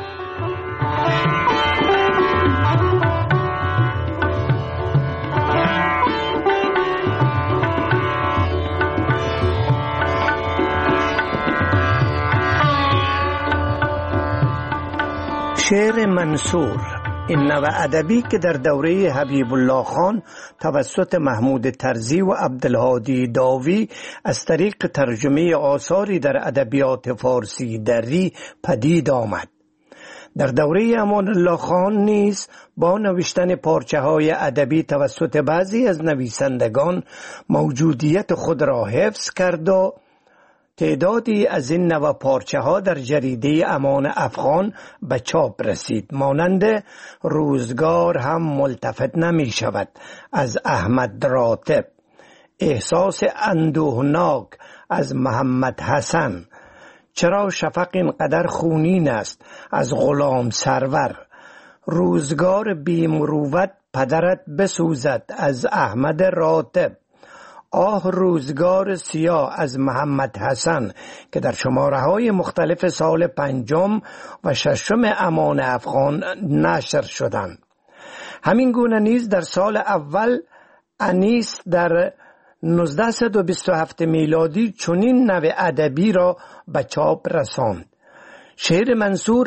K: شعر منصور، این نوع ادبی که در دوره حبیب الله خان توسط محمود طرزی و عبدالهادی داوی از طریق ترجمه آثاری در ادبیات فارسی دری پدید آمد. در دوره امان الله خان نیز با نوشتن پارچه های ادبی توسط بعضی از نویسندگان موجودیت خود را حفظ کرد و تعدادی از این نوع پارچه ها در جریده امان افغان به چاپ رسید. مانند روزگار هم ملتفت نمی شود از احمد راتب، احساس اندوهناک از محمد حسن، چرا شفق اینقدر خونین است از غلام سرور، روزگار بیمروت پدرت بسوزد از احمد راتب، آه روزگار سیاه از محمد حسن که در شماره های مختلف سال پنجم و ششم امان افغان نشر شدند. همین گونه نیز در سال اول انیس در نوزده و بیست و هفت میلادی چنین نوع ادبی را به چاپ رساند. شعر منصور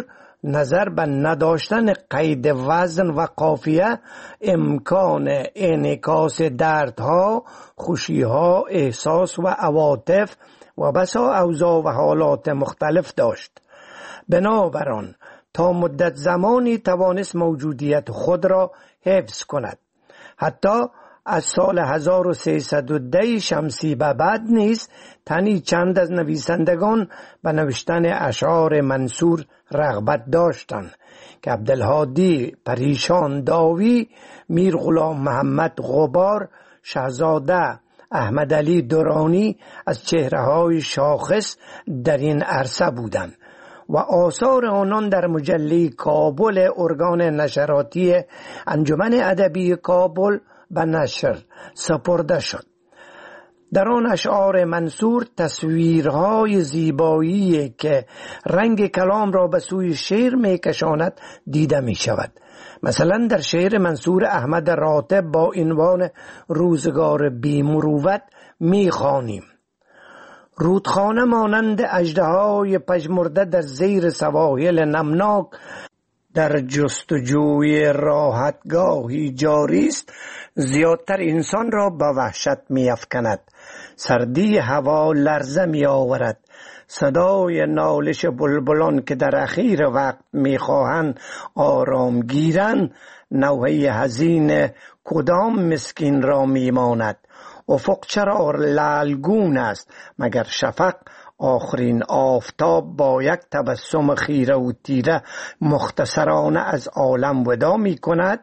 K: نظر به نداشتن قید وزن و قافیه امکان انعکاس دردها، خوشیها، احساس و عواطف و بسا اوضاع و حالات مختلف داشت. بنابراین تا مدت زمانی توانست موجودیت خود را حفظ کند. حتی از سال هزار و سیصد و ده شمسی به بعد نیز تنی چند از نویسندگان به نوشتن اشعار منصور رغبت داشتند که عبدالهادی پریشان داوی، میر غلام محمد غبار، شهزاده احمد علی درانی از چهره‌های شاخص در این عرصه بودند و آثار آنان در مجله کابل ارگان نشراتی انجمن ادبی کابل به نشر سپرده شد. در آن اشعار منصور تصویرهای زیبایی که رنگ کلام را به سوی شعر می کشاند دیده می شود. مثلا در شعر منصور احمد راتب با عنوان روزگار بی مروت می خوانیم: رودخانه مانند اژدهای پژمرده در زیر سواحل نمناک در جستجوی راحتگاهی جاری است، زیادتر انسان را به وحشت می افکند. سردی هوا لرزه می آورد. صدای نالش بلبلان که در اخیر وقت می خواهند آرام گیرند نوحه حزین کدام مسکین را می ماند. افق چرا لعلگون است مگر شفق آخرین آفتاب با یک تبسم خیره و تیره مختصرانه از عالم وداع می کند.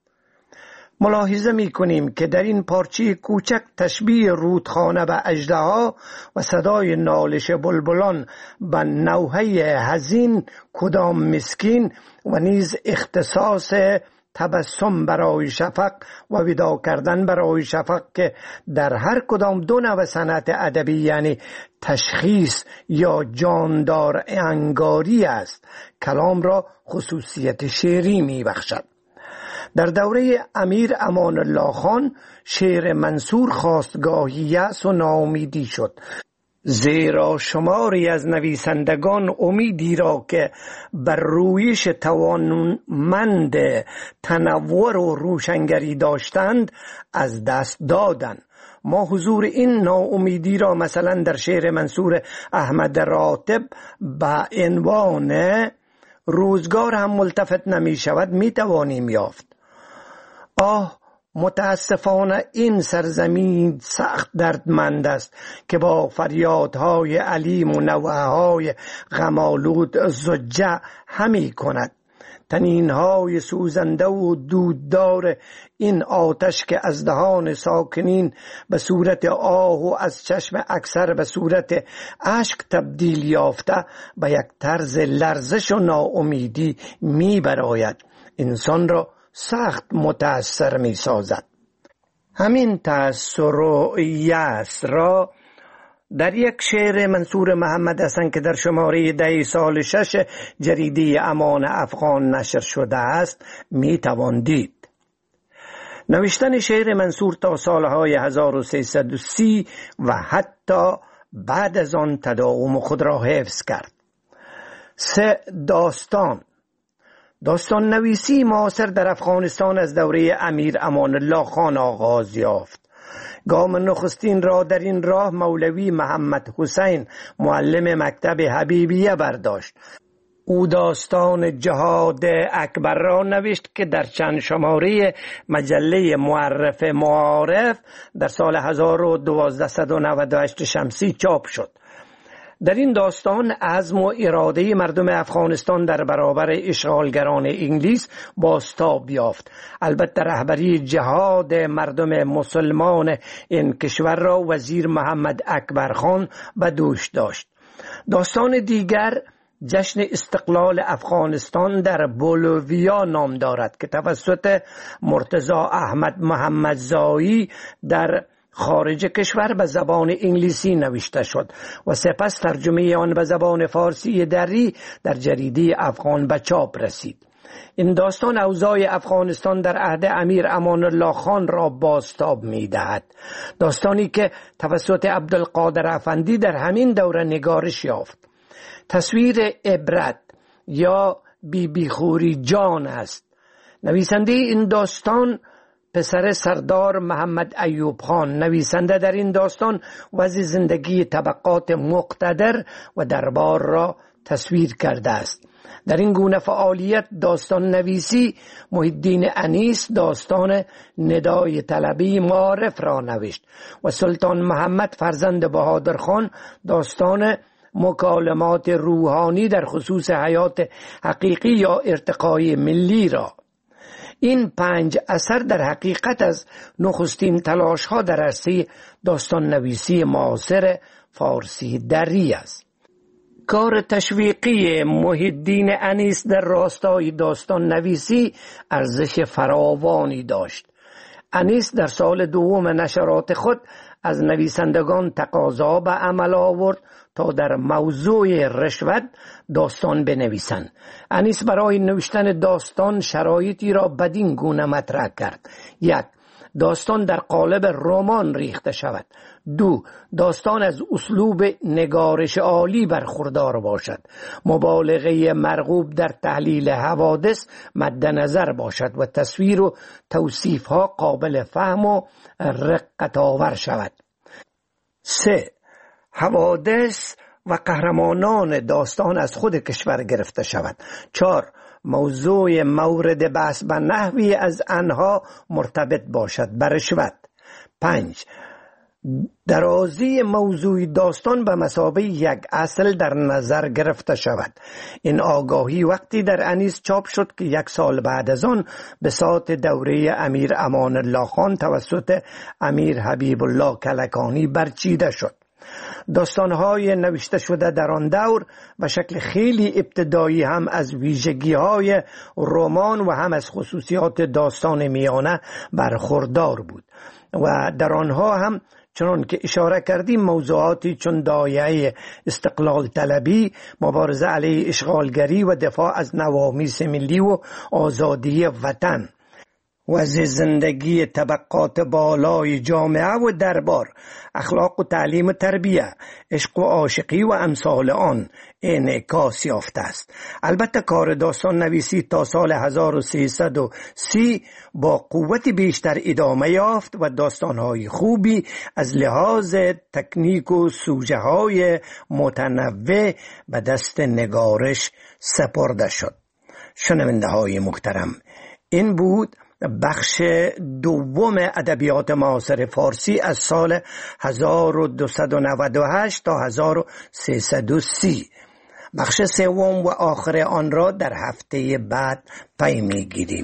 K: ملاحظه می کنیم که در این پارچه کوچک تشبیه رودخانه به اژدها و صدای نالش بلبلان به نوحه حزین کدام مسکین و نیز اختصاص تبسم برای شفق و وداع کردن برای شفق که در هر کدام دو نوع صنعت ادبی یعنی تشخیص یا جاندار انگاری است، کلام را خصوصیت شعری می بخشد. در دوره امیر امان الله خان شعر منصور خواستگاهی یأس و ناامیدی شد، زیرا شماری از نویسندگان امیدی را که بر رویش توانمند تنوع و روشنگری داشتند از دست دادند. ما حضور این ناامیدی را مثلا در شعر منصور احمد راتب به عنوان روزگار هم ملتفت نمی شود می توانیم یافت. آه متاسفانه این سرزمین سخت دردمند است که با فریادهای علیم و نوحه‌های غم‌آلود زجه همی کند. تنینهای سوزنده و دوددار این آتش که از دهان ساکنین به صورت آه و از چشم اکثر به صورت اشک تبدیل یافته به یک طرز لرزش و ناامیدی می براید، انسان را سخت متأثر می سازد. همین تأثر و یأس را در یک شعر منصور محمد حسن که در شماره ده سال شش جریده امان افغان نشر شده است می توان دید. نوشتن شعر منصور تا سالهای هزار و سیصد و سی و حتی بعد از آن تداوم خود را حفظ کرد. سه داستان داستان نویسی معاصر در افغانستان از دوره امیر امان الله خان آغاز یافت. گام نخستین را در این راه مولوی محمد حسین معلم مکتب حبیبیه برداشت. او داستان جهاد اکبر را نوشت که در چند شماره مجله معرف معارف در سال هزار و دویست و نود و هشت شمسی چاپ شد. در این داستان عزم و اراده مردم افغانستان در برابر اشغالگران انگلیس بازتاب یافت. البته رهبری جهاد مردم مسلمان این کشور را وزیر محمد اکبر خان به دوش داشت. داستان دیگر جشن استقلال افغانستان در بولویا نام دارد که توسط مرتضی احمد محمدزایی در خارج کشور به زبان انگلیسی نوشته شد و سپس ترجمه آن به زبان فارسی دری در جریده افغان به چاپ رسید. این داستان اوضاع افغانستان در عهد امیر امان الله خان را بازتاب می دهد. داستانی که توسط عبدالقادر افندی در همین دوره نگارش یافت. تصویر عبرت یا بی بی خوری جان است. نویسنده این داستان پسر سردار محمد ایوب خان. نویسنده در این داستان وضع زندگی طبقات مقتدر و دربار را تصویر کرده است. در این گونه فعالیت داستان نویسی محی الدین انیس داستان ندای طلبی معارف را نوشت و سلطان محمد فرزند بهادر خان داستان مکالمات روحانی در خصوص حیات حقیقی یا ارتقای ملی را. این پنج اثر در حقیقت از نخستین تلاش ها در عرصه داستان نویسی معاصر فارسی دری است. کار تشویقی محی الدین انیس در راستای داستان نویسی ارزش فراوانی داشت. انیس در سال دوم نشرات خود از نویسندگان تقاضا به عمل آورد تا در موضوع رشوت داستان بنویسند. انیس برای نوشتن داستان شرایطی را بدین گونه مطرح کرد: یک، داستان در قالب رمان ریخته شود. دو، داستان از اسلوب نگارش عالی برخوردار باشد. مبالغه مرغوب در تحلیل حوادث مد نظر باشد و تصویر و توصیف ها قابل فهم و رقت آور شود. سه، حوادث و قهرمانان داستان از خود کشور گرفته شود. چهار، موضوع مورد بحث به نحوی از آنها مرتبط باشد به رشوت. پنج، درازی موضوع داستان به مثابه یک اصل در نظر گرفته شود. این آگاهی وقتی در انیس چاپ شد که یک سال بعد از آن به سات دوره امیر امان الله خان توسط امیر حبیب الله کلکانی برچیده شد. داستانهای نوشته شده در آن دور به شکل خیلی ابتدایی هم از ویژگی‌های رمان و هم از خصوصیات داستان میانه برخوردار بود و در آنها هم چنان که اشاره کردیم موضوعاتی چون دایره استقلال طلبی، مبارزه علیه اشغالگری و دفاع از نوامیس ملی و آزادی وطن، وضع زندگی طبقات بالای جامعه و دربار، اخلاق و تعلیم و تربیه، عشق و عاشقی و امثال آن انعکاس یافته است. البته کار داستان نویسی تا سال هزار و سیصد و سی با قوت بیشتر ادامه یافت و داستانهای خوبی از لحاظ تکنیک و سوژه های متنوع به دست نگارش سپرده شد. شنونده های محترم، این بود بخش دوم ادبیات معاصر فارسی از سال هزار و دویست و نود و هشت تا هزار و سیصد و سی. بخش سوم و آخر آن را در هفته بعد پی می‌گیریم.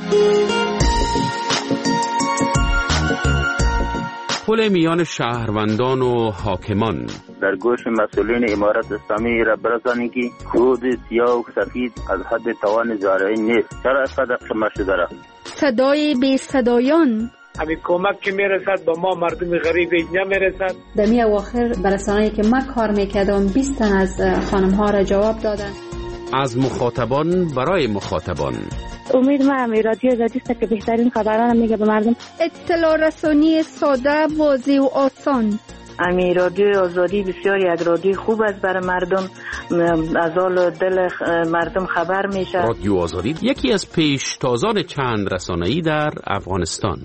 E: پل میان شهروندان و حاکمان.
N: در گوش مسئولین امارت اسلامی را برسانید که خود سیاه و سفید از حد توان زارعی نیست. چرا اینقدر خمه شده را؟
C: صدای بی صدایان.
O: همین کمک که میرسد با ما مردم غریب نمیرسد.
P: در می اواخر برسانه‌ای که من کار میکردم بیست تن از خانم ها را جواب دادن.
E: از مخاطبان برای مخاطبان.
Q: امید من رادیو آزادی است که بهترین خبران میگه به مردم.
C: اطلاع رسانی ساده، واضح و آسان.
Q: امی رادیو آزادی بسیاری از رادیو خوب است برای مردم، از حال دل مردم خبر میشه.
E: رادیو آزادی یکی از پیشتازان چند رسانه‌ای در افغانستان.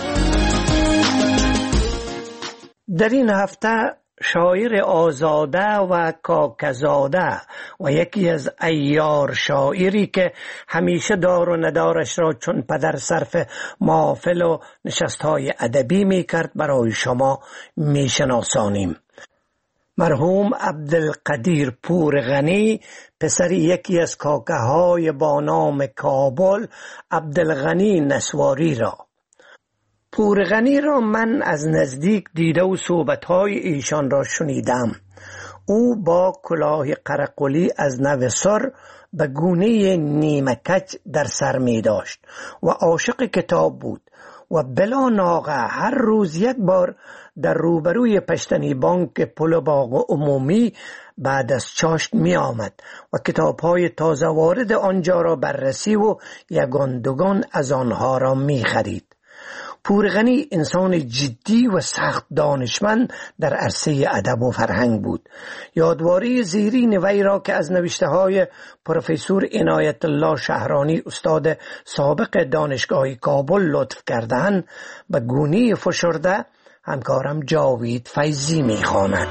K: در این هفته شاعر آزاده و کاکزاده و یکی از ایار شاعری که همیشه دار و ندارش را چون پدر صرف محافل و نشستهای ادبی می کرد برای شما می شناسانیم. مرحوم عبدالقدیر پورغنی، پسر یکی از کاکه های با نام کابل عبدالغنی نسواری را. پورغنی را من از نزدیک دیده و صحبت‌های ایشان را شنیدم. او با کلاه قرقلی از نو سر به گونه نیمکج در سر می داشت و عاشق کتاب بود و بلا ناغه هر روز یک بار در روبروی پشتنی بانک پل باغ عمومی بعد از چاشت می آمد و کتاب‌های تازه وارد آنجا را بررسی و یگان دوگان از آنها را می خرید. پور غنی انسان جدی و سخت دانشمند در عرصه ادب و فرهنگ بود. یادواری زیرین وی را که از نوشته های پروفسور عنایت الله شهرانی استاد سابق دانشگاه کابل لطف کردند به گونی فشرده همکارم جاوید فیضی می‌خواند.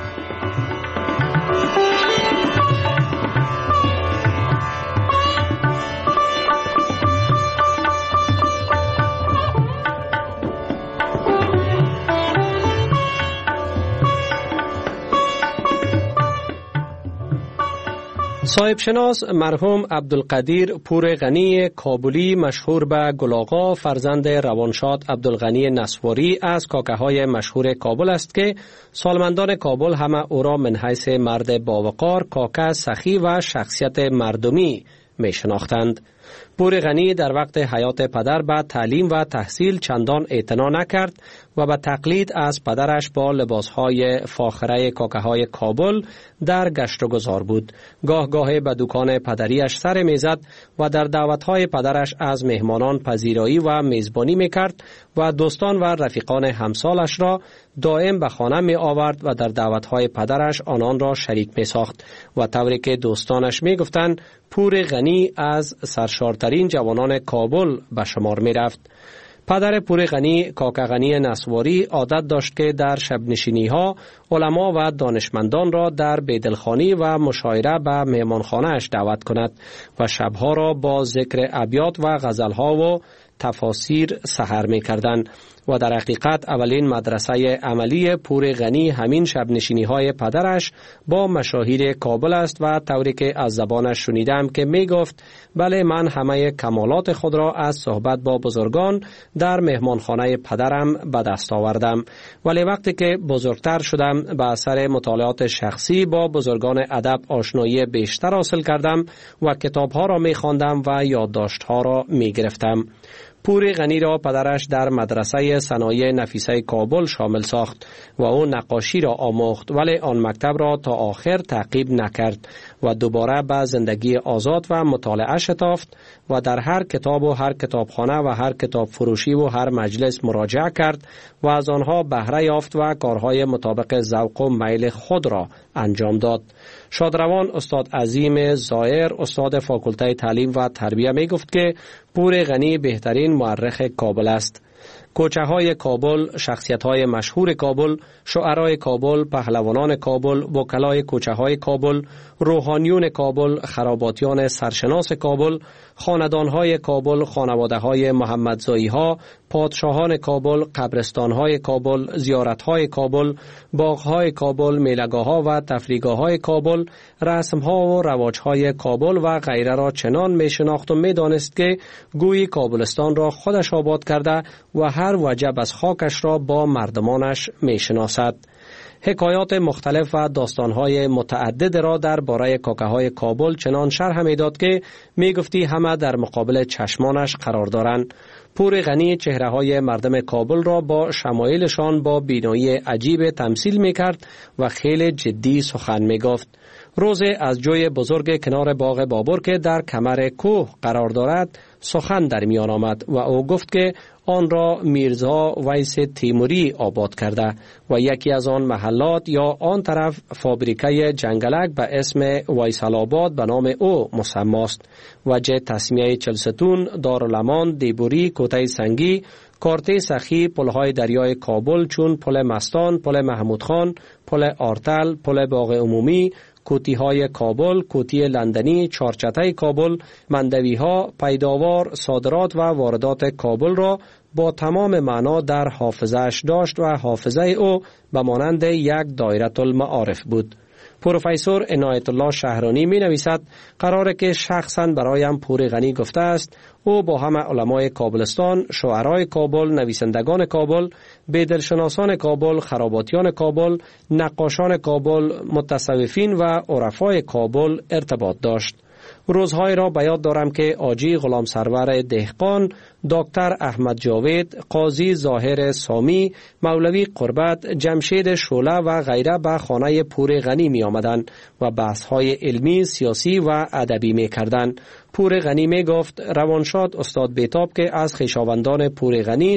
M: صاحب شناس مرحوم عبدالقدیر پور غنی کابلی مشهور به گلاغا فرزند روانشاد عبدالغنی نسواری از کاکه های مشهور کابل است که سالمندان کابل همه او را من حیث مرد باوقار، کاکه سخی و شخصیت مردمی می شناختند. پور غنی در وقت حیات پدر به تعلیم و تحصیل چندان اعتنا نکرد و به تقلید از پدرش با لباسهای فاخره کاکه های کابل در گشت و گذار بود. گاه گاه به دکان پدریش سر میزد و در دعوتهای پدرش از مهمانان پذیرایی و میزبانی میکرد و دوستان و رفیقان همسالش را دائم به خانه می آورد و در دعوتهای پدرش آنان را شریک می ساخت و طوری که دوستانش می گفتند پور غنی از سرشارترین جوانان کابل به شمار می رفت. پدر پور غنی کاکه غنی نسواری عادت داشت که در شب نشینی ها علما و دانشمندان را در بیدلخانی و مشاعره به مهمانخانه اش دعوت کند و شبها را با ذکر ابیات و غزل ها و تفاسیر سحر می کردند و در حقیقت اولین مدرسه عملی پور غنی همین شب نشینی های پدرش با مشاهیر کابل است و طوری که از زبانش شنیدم که می گفت بله من همه کمالات خود را از صحبت با بزرگان در مهمانخانه پدرم به دست آوردم، ولی وقتی که بزرگتر شدم به اثر مطالعات شخصی با بزرگان ادب آشنایی بیشتر حاصل کردم و کتاب ها را می خواندم و یادداشت ها را می گرفتم. پور غنی را پدرش در مدرسه صنایع نفیسه کابل شامل ساخت و او نقاشی را آموخت، ولی آن مکتب را تا آخر تعقیب نکرد و دوباره به زندگی آزاد و مطالعه شتافت و در هر کتاب و هر کتابخانه و هر کتاب فروشی و هر مجلس مراجعه کرد و از آنها بهره یافت و کارهای مطابق ذوق و میل خود را انجام داد. شادروان استاد عظیم زائر استاد فاکولته تعلیم و تربیه می گفت که پور غنی بهترین مورخ کابل است. کوچه های کابل، شخصیت های مشهور کابل، شعرای کابل، پهلوانان کابل، وکلای کوچه های کابل، روحانیون کابل، خراباتیان سرشناس کابل، خاندان های کابل، خانواده های محمدزایی ها، پادشاهان کابل، قبرستان های کابل، زیارت های کابل، باغ های کابل، میلگاه ها و تفریحگاه های کابل، رسم ها و رواج های کابل و غیره را چنان می شناخت و می دانست که گویی کابلستان را خودش آباد کرده و هر وجب از خاکش را با مردمانش می شناسد. حکایات مختلف و داستانهای متعدد را در باره کاکه های کابل چنان شرح می داد که می گفتی همه در مقابل چشمانش قرار دارند. پور غنی چهره های مردم کابل را با شمایلشان با بینایی عجیب تمثیل می کرد و خیلی جدی سخن می گفت. روز از جوی بزرگ کنار باغ بابر که در کمر کوه قرار دارد سخن در میان آمد و او گفت که آن را میرزا ویس تیموری آباد کرده و یکی از آن محلات یا آن طرف فابریکه جنگلک به اسم ویسال آباد به نام او مسماست. وجه تسمیه چلستون، دارالمان، دیبوری، کوته سنگی، کارته سخی، پلهای دریای کابل چون پل مستان، پل محمود خان، پل آرتل، پل باغ عمومی، کوتی های کابل، کوتی لندنی، چارچته کابل، مندوی ها، پیداوار، صادرات و واردات کابل را با تمام معنا در حافظه‌اش داشت و حافظه او به مانند یک دایره المعارف بود. پروفسور عنایت الله شهرانی می نویسد قراره که شخصا برایم پور غنی گفته است او با همه علمای کابلستان، شعرای کابل، نویسندگان کابل، بیدلشناسان کابل، خراباتیان کابل، نقاشان کابل، متصوفین و عرفای کابل ارتباط داشت. روزهای را به یاد دارم که آجی غلام سرور دهقان، دکتر احمد جاوید، قاضی ظاهر سامی، مولوی قربت، جمشید شوله و غیره به خانه پور غنی می آمدند و بحث‌های علمی، سیاسی و ادبی می کردند. پور غنی می گفت روانشاد استاد بیتاب که از خویشاوندان پور غنی است،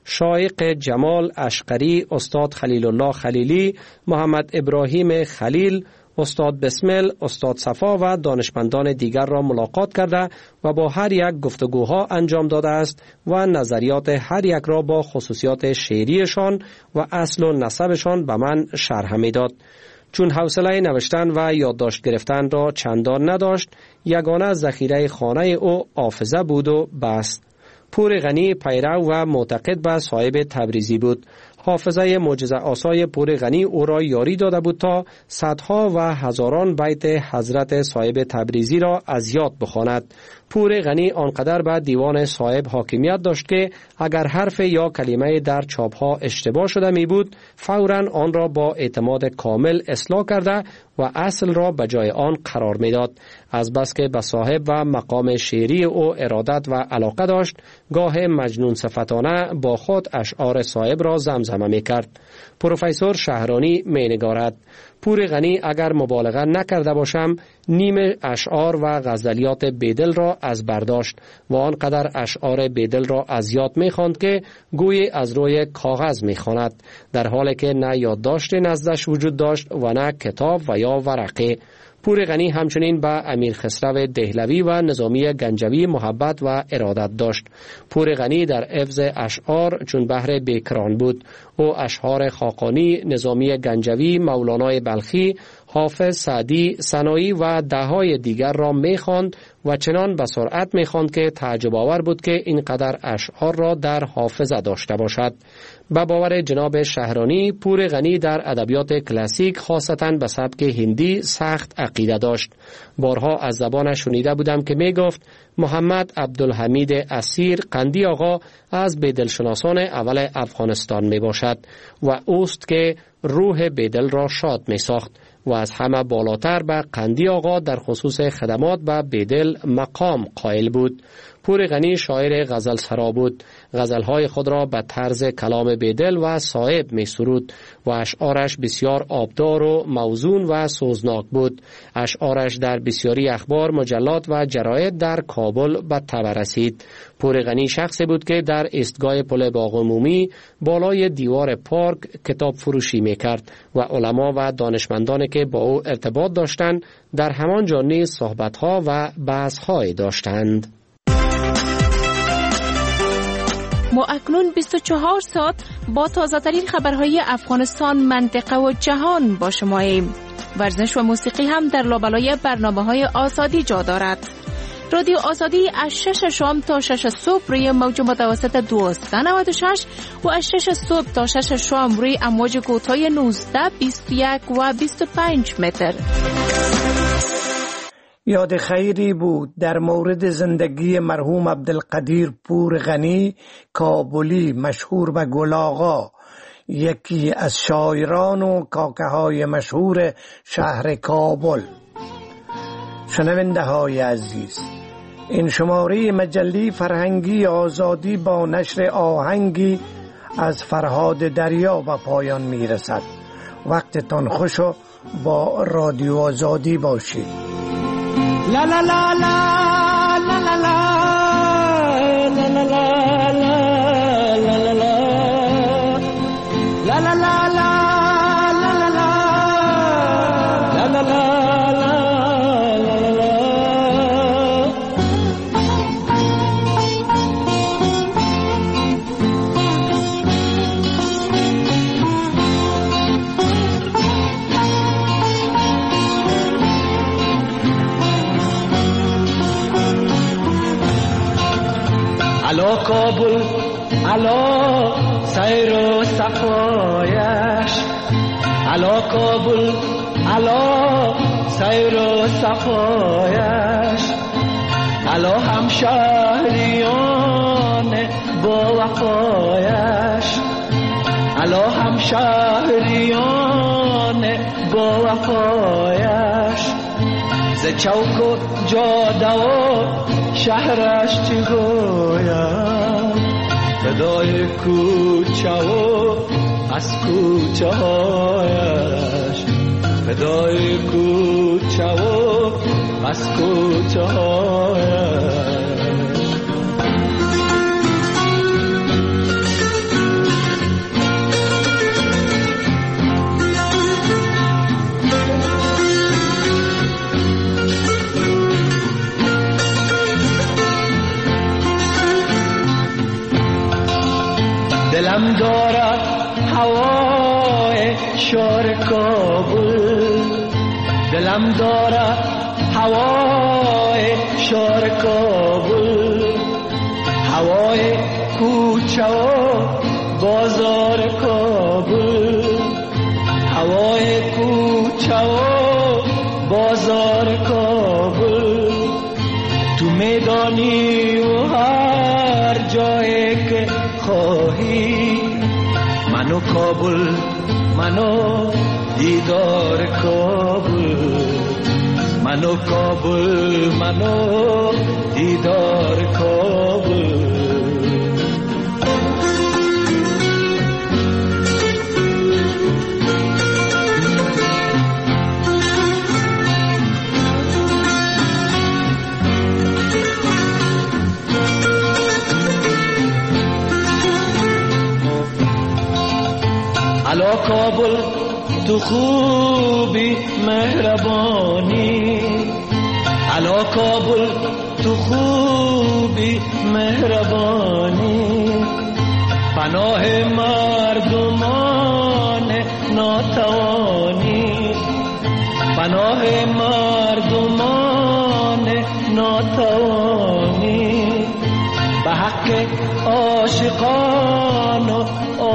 M: شایق جمال اشقری، استاد خلیل الله خلیلی، محمد ابراهیم خلیل، استاد بسمل، استاد صفا و دانشمندان دیگر را ملاقات کرده و با هر یک گفتگوها انجام داده است و نظریات هر یک را با خصوصیات شعریشان و اصل و نسبشان به من شرح می‌داد. چون حوصله نوشتن و یادداشت گرفتن را چندان نداشت، یگانه ذخیره خانه او حافظه بود و بس. پور غنی پیرو و معتقد به صاحب تبریزی بود. حافظه معجزه آسای پور غنی او را یاری داده بود تا صدها و هزاران بیت حضرت صاحب تبریزی را از یاد بخواند. پور غنی آنقدر به دیوان صاحب حاکمیت داشت که اگر حرف یا کلمه در چاپها اشتباه شده می بود، فوراً آن را با اعتماد کامل اصلاح کرده و اصل را به جای آن قرار می داد. از بس که به صاحب و مقام شعری او ارادت و علاقه داشت، گاه مجنون صفتانه با خود اشعار صاحب را زمزمه می کرد. پروفسور شهرانی می نگارد: پور غنی اگر مبالغه نکرده باشم، نیم اشعار و غزلیات بیدل را از برداشت و آنقدر اشعار بیدل را از یاد می خواند که گویی از روی کاغذ می خواند، در حالی که نه یادداشت نزدش وجود داشت و نه کتاب و یا ورقه. پور غنی همچنین به امیر خسرو دهلوی و نظامی گنجوی محبت و ارادت داشت. پور غنی در حفظ اشعار چون بحر بیکران بود. او اشعار خاقانی، نظامی گنجوی، مولانای بلخی، حافظ سعدی، سنایی و دههای دیگر را می‌خواند و چنان به سرعت می‌خواند که تعجب آور بود که اینقدر اشعار را در حافظه داشته باشد. به باور جناب شهرانی، پور غنی در ادبیات کلاسیک خاصتاً به سبک هندی سخت عقیده داشت. بارها از زبانش شنیده بودم که میگفت محمد عبدالحمید اسیر قندی آقا از بیدلشناسان اول افغانستان می باشد و اوست که روح بیدل را شاد می ساخت و از همه بالاتر به قندی آقا در خصوص خدمات به بیدل مقام قائل بود. پور غنی شاعر غزل سرا بود. غزلهای خود را به طرز کلام بیدل و صاحب می سرود و اشعارش بسیار آبدار و موزون و سوزناک بود. اشعارش در بسیاری اخبار، مجلات و جراید در کابل به تبع رسید. پور غنی شخصی بود که در ایستگاه پل باغ عمومی بالای دیوار پارک کتاب فروشی می کرد و علما و دانشمندانی که با او ارتباط داشتند در همان جا نیز صحبت‌ها و بحث‌های داشتند.
R: ما اکنون بیست و چهار ساعت با تازه ترین خبرهای افغانستان، منطقه و جهان با شماییم. ورزش و موسیقی هم در لابلای برنامه‌های آزادی جا دارد. رادیو آزادی از شش شام تا شش صبح روی موج متوسط دویست و نود و شش و از شش صبح تا شش شام روی امواج کوتاه نوزده، بیست و یک و بیست و پنج متر.
K: یاد خیری بود در مورد زندگی مرحوم عبدالقدیر پور غنی کابلی، مشهور به گل آقا، یکی از شاعران و کاکه های مشهور شهر کابل. شنونده های عزیز، این شماره مجله فرهنگی آزادی با نشر آهنگی از فرهاد دریا به پایان می رسد. وقتتان خوش و با رادیو آزادی باشید.
S: La la la la la la la la la la la la la la la la la la علا کابل علا سیر و صفایش، علا کابل علا سیر و صفایش، علا همشهریان با وفایش، علا همشهریان با وفایش، ز چوک و جاده و شهرش چی گویم، فدای کوچه و از کوچه هایش، فدای کوچه و از کوچه هایش. دلم دارد هوای شهر کابل، دلم دارد هوای شهر کابل، هوای کوچه و بازار کابل، هوای کوچه و بازار کابل. تو میدانی و هر جایی که خواهی، منو کابل، منو دیدار کابل، منو کابل، منو دیدار کابل. الا کابل تو خوبی مهربانی، الا کابل تو خوبی مهربانی، پناه مردمان ناتوانی، پناه مردمان ناتوانی، به حق عاشقان و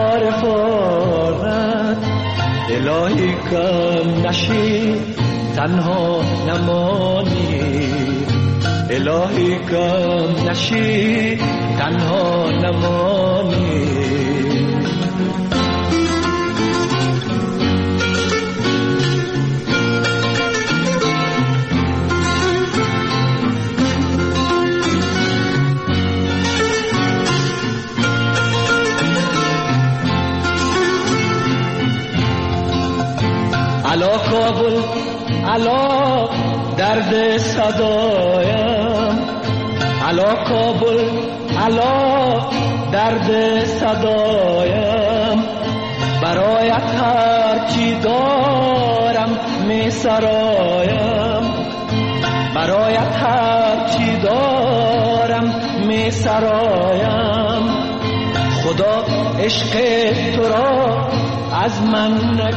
S: عارفانت الهی کم نشی تنها نمانی، الهی کم نشی تنها نمانی. الا کابل، الا درد صدایم، الا کابل، الا درد صدایم، برایت هر چی دارم می سرایم، برایت هر چی دارم می سرایم. خدا عشق تو را از من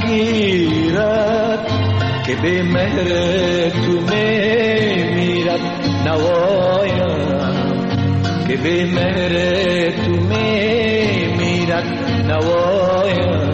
S: نگیرد که به مهر تو میرد نوایم، که به مهر تو میرد نوایم.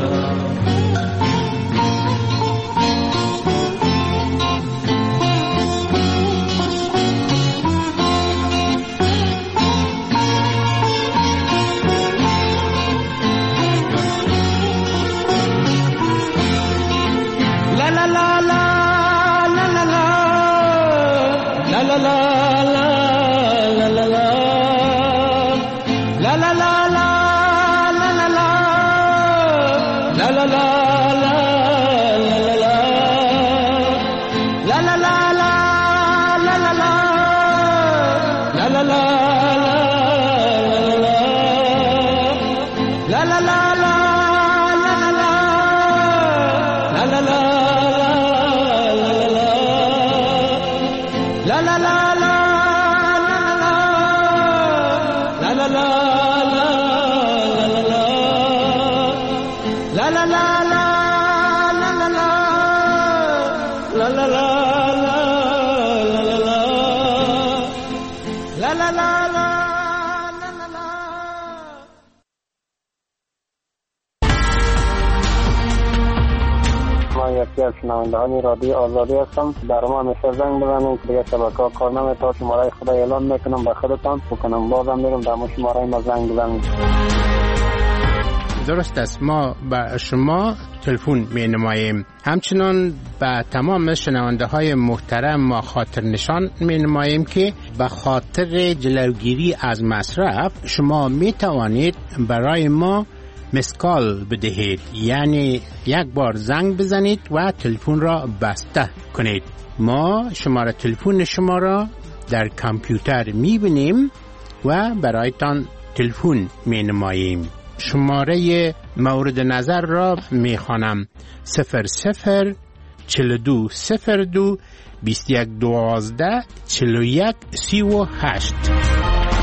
T: یکی از شنوندگان رادیو آزادی هستم. در ما همیشه زنگ بزنید که دیگه شبکه‌ها کار نمی‌کنه. شماره خدا اعلان میکنم به خودتان بکنم، بازم میرم در مو شماره ما زنگ بزنید.
D: درست است، ما به شما تلفن می نماییم. همچنان به تمام شنونده های محترم ما خاطر نشان می نماییم که به خاطر جلوگیری از مصرف شما می توانید برای ما مسکال بدهید، یعنی یک بار زنگ بزنید و تلفن را بسته کنید. ما شماره تلفن شما را در کامپیوتر می بینیم و برایتان تلفن می نماییم. شماره مورد نظر را می خوانم: صفر صفر چل دو صفر دو بیست یک دوازده چل یک سی و هشت.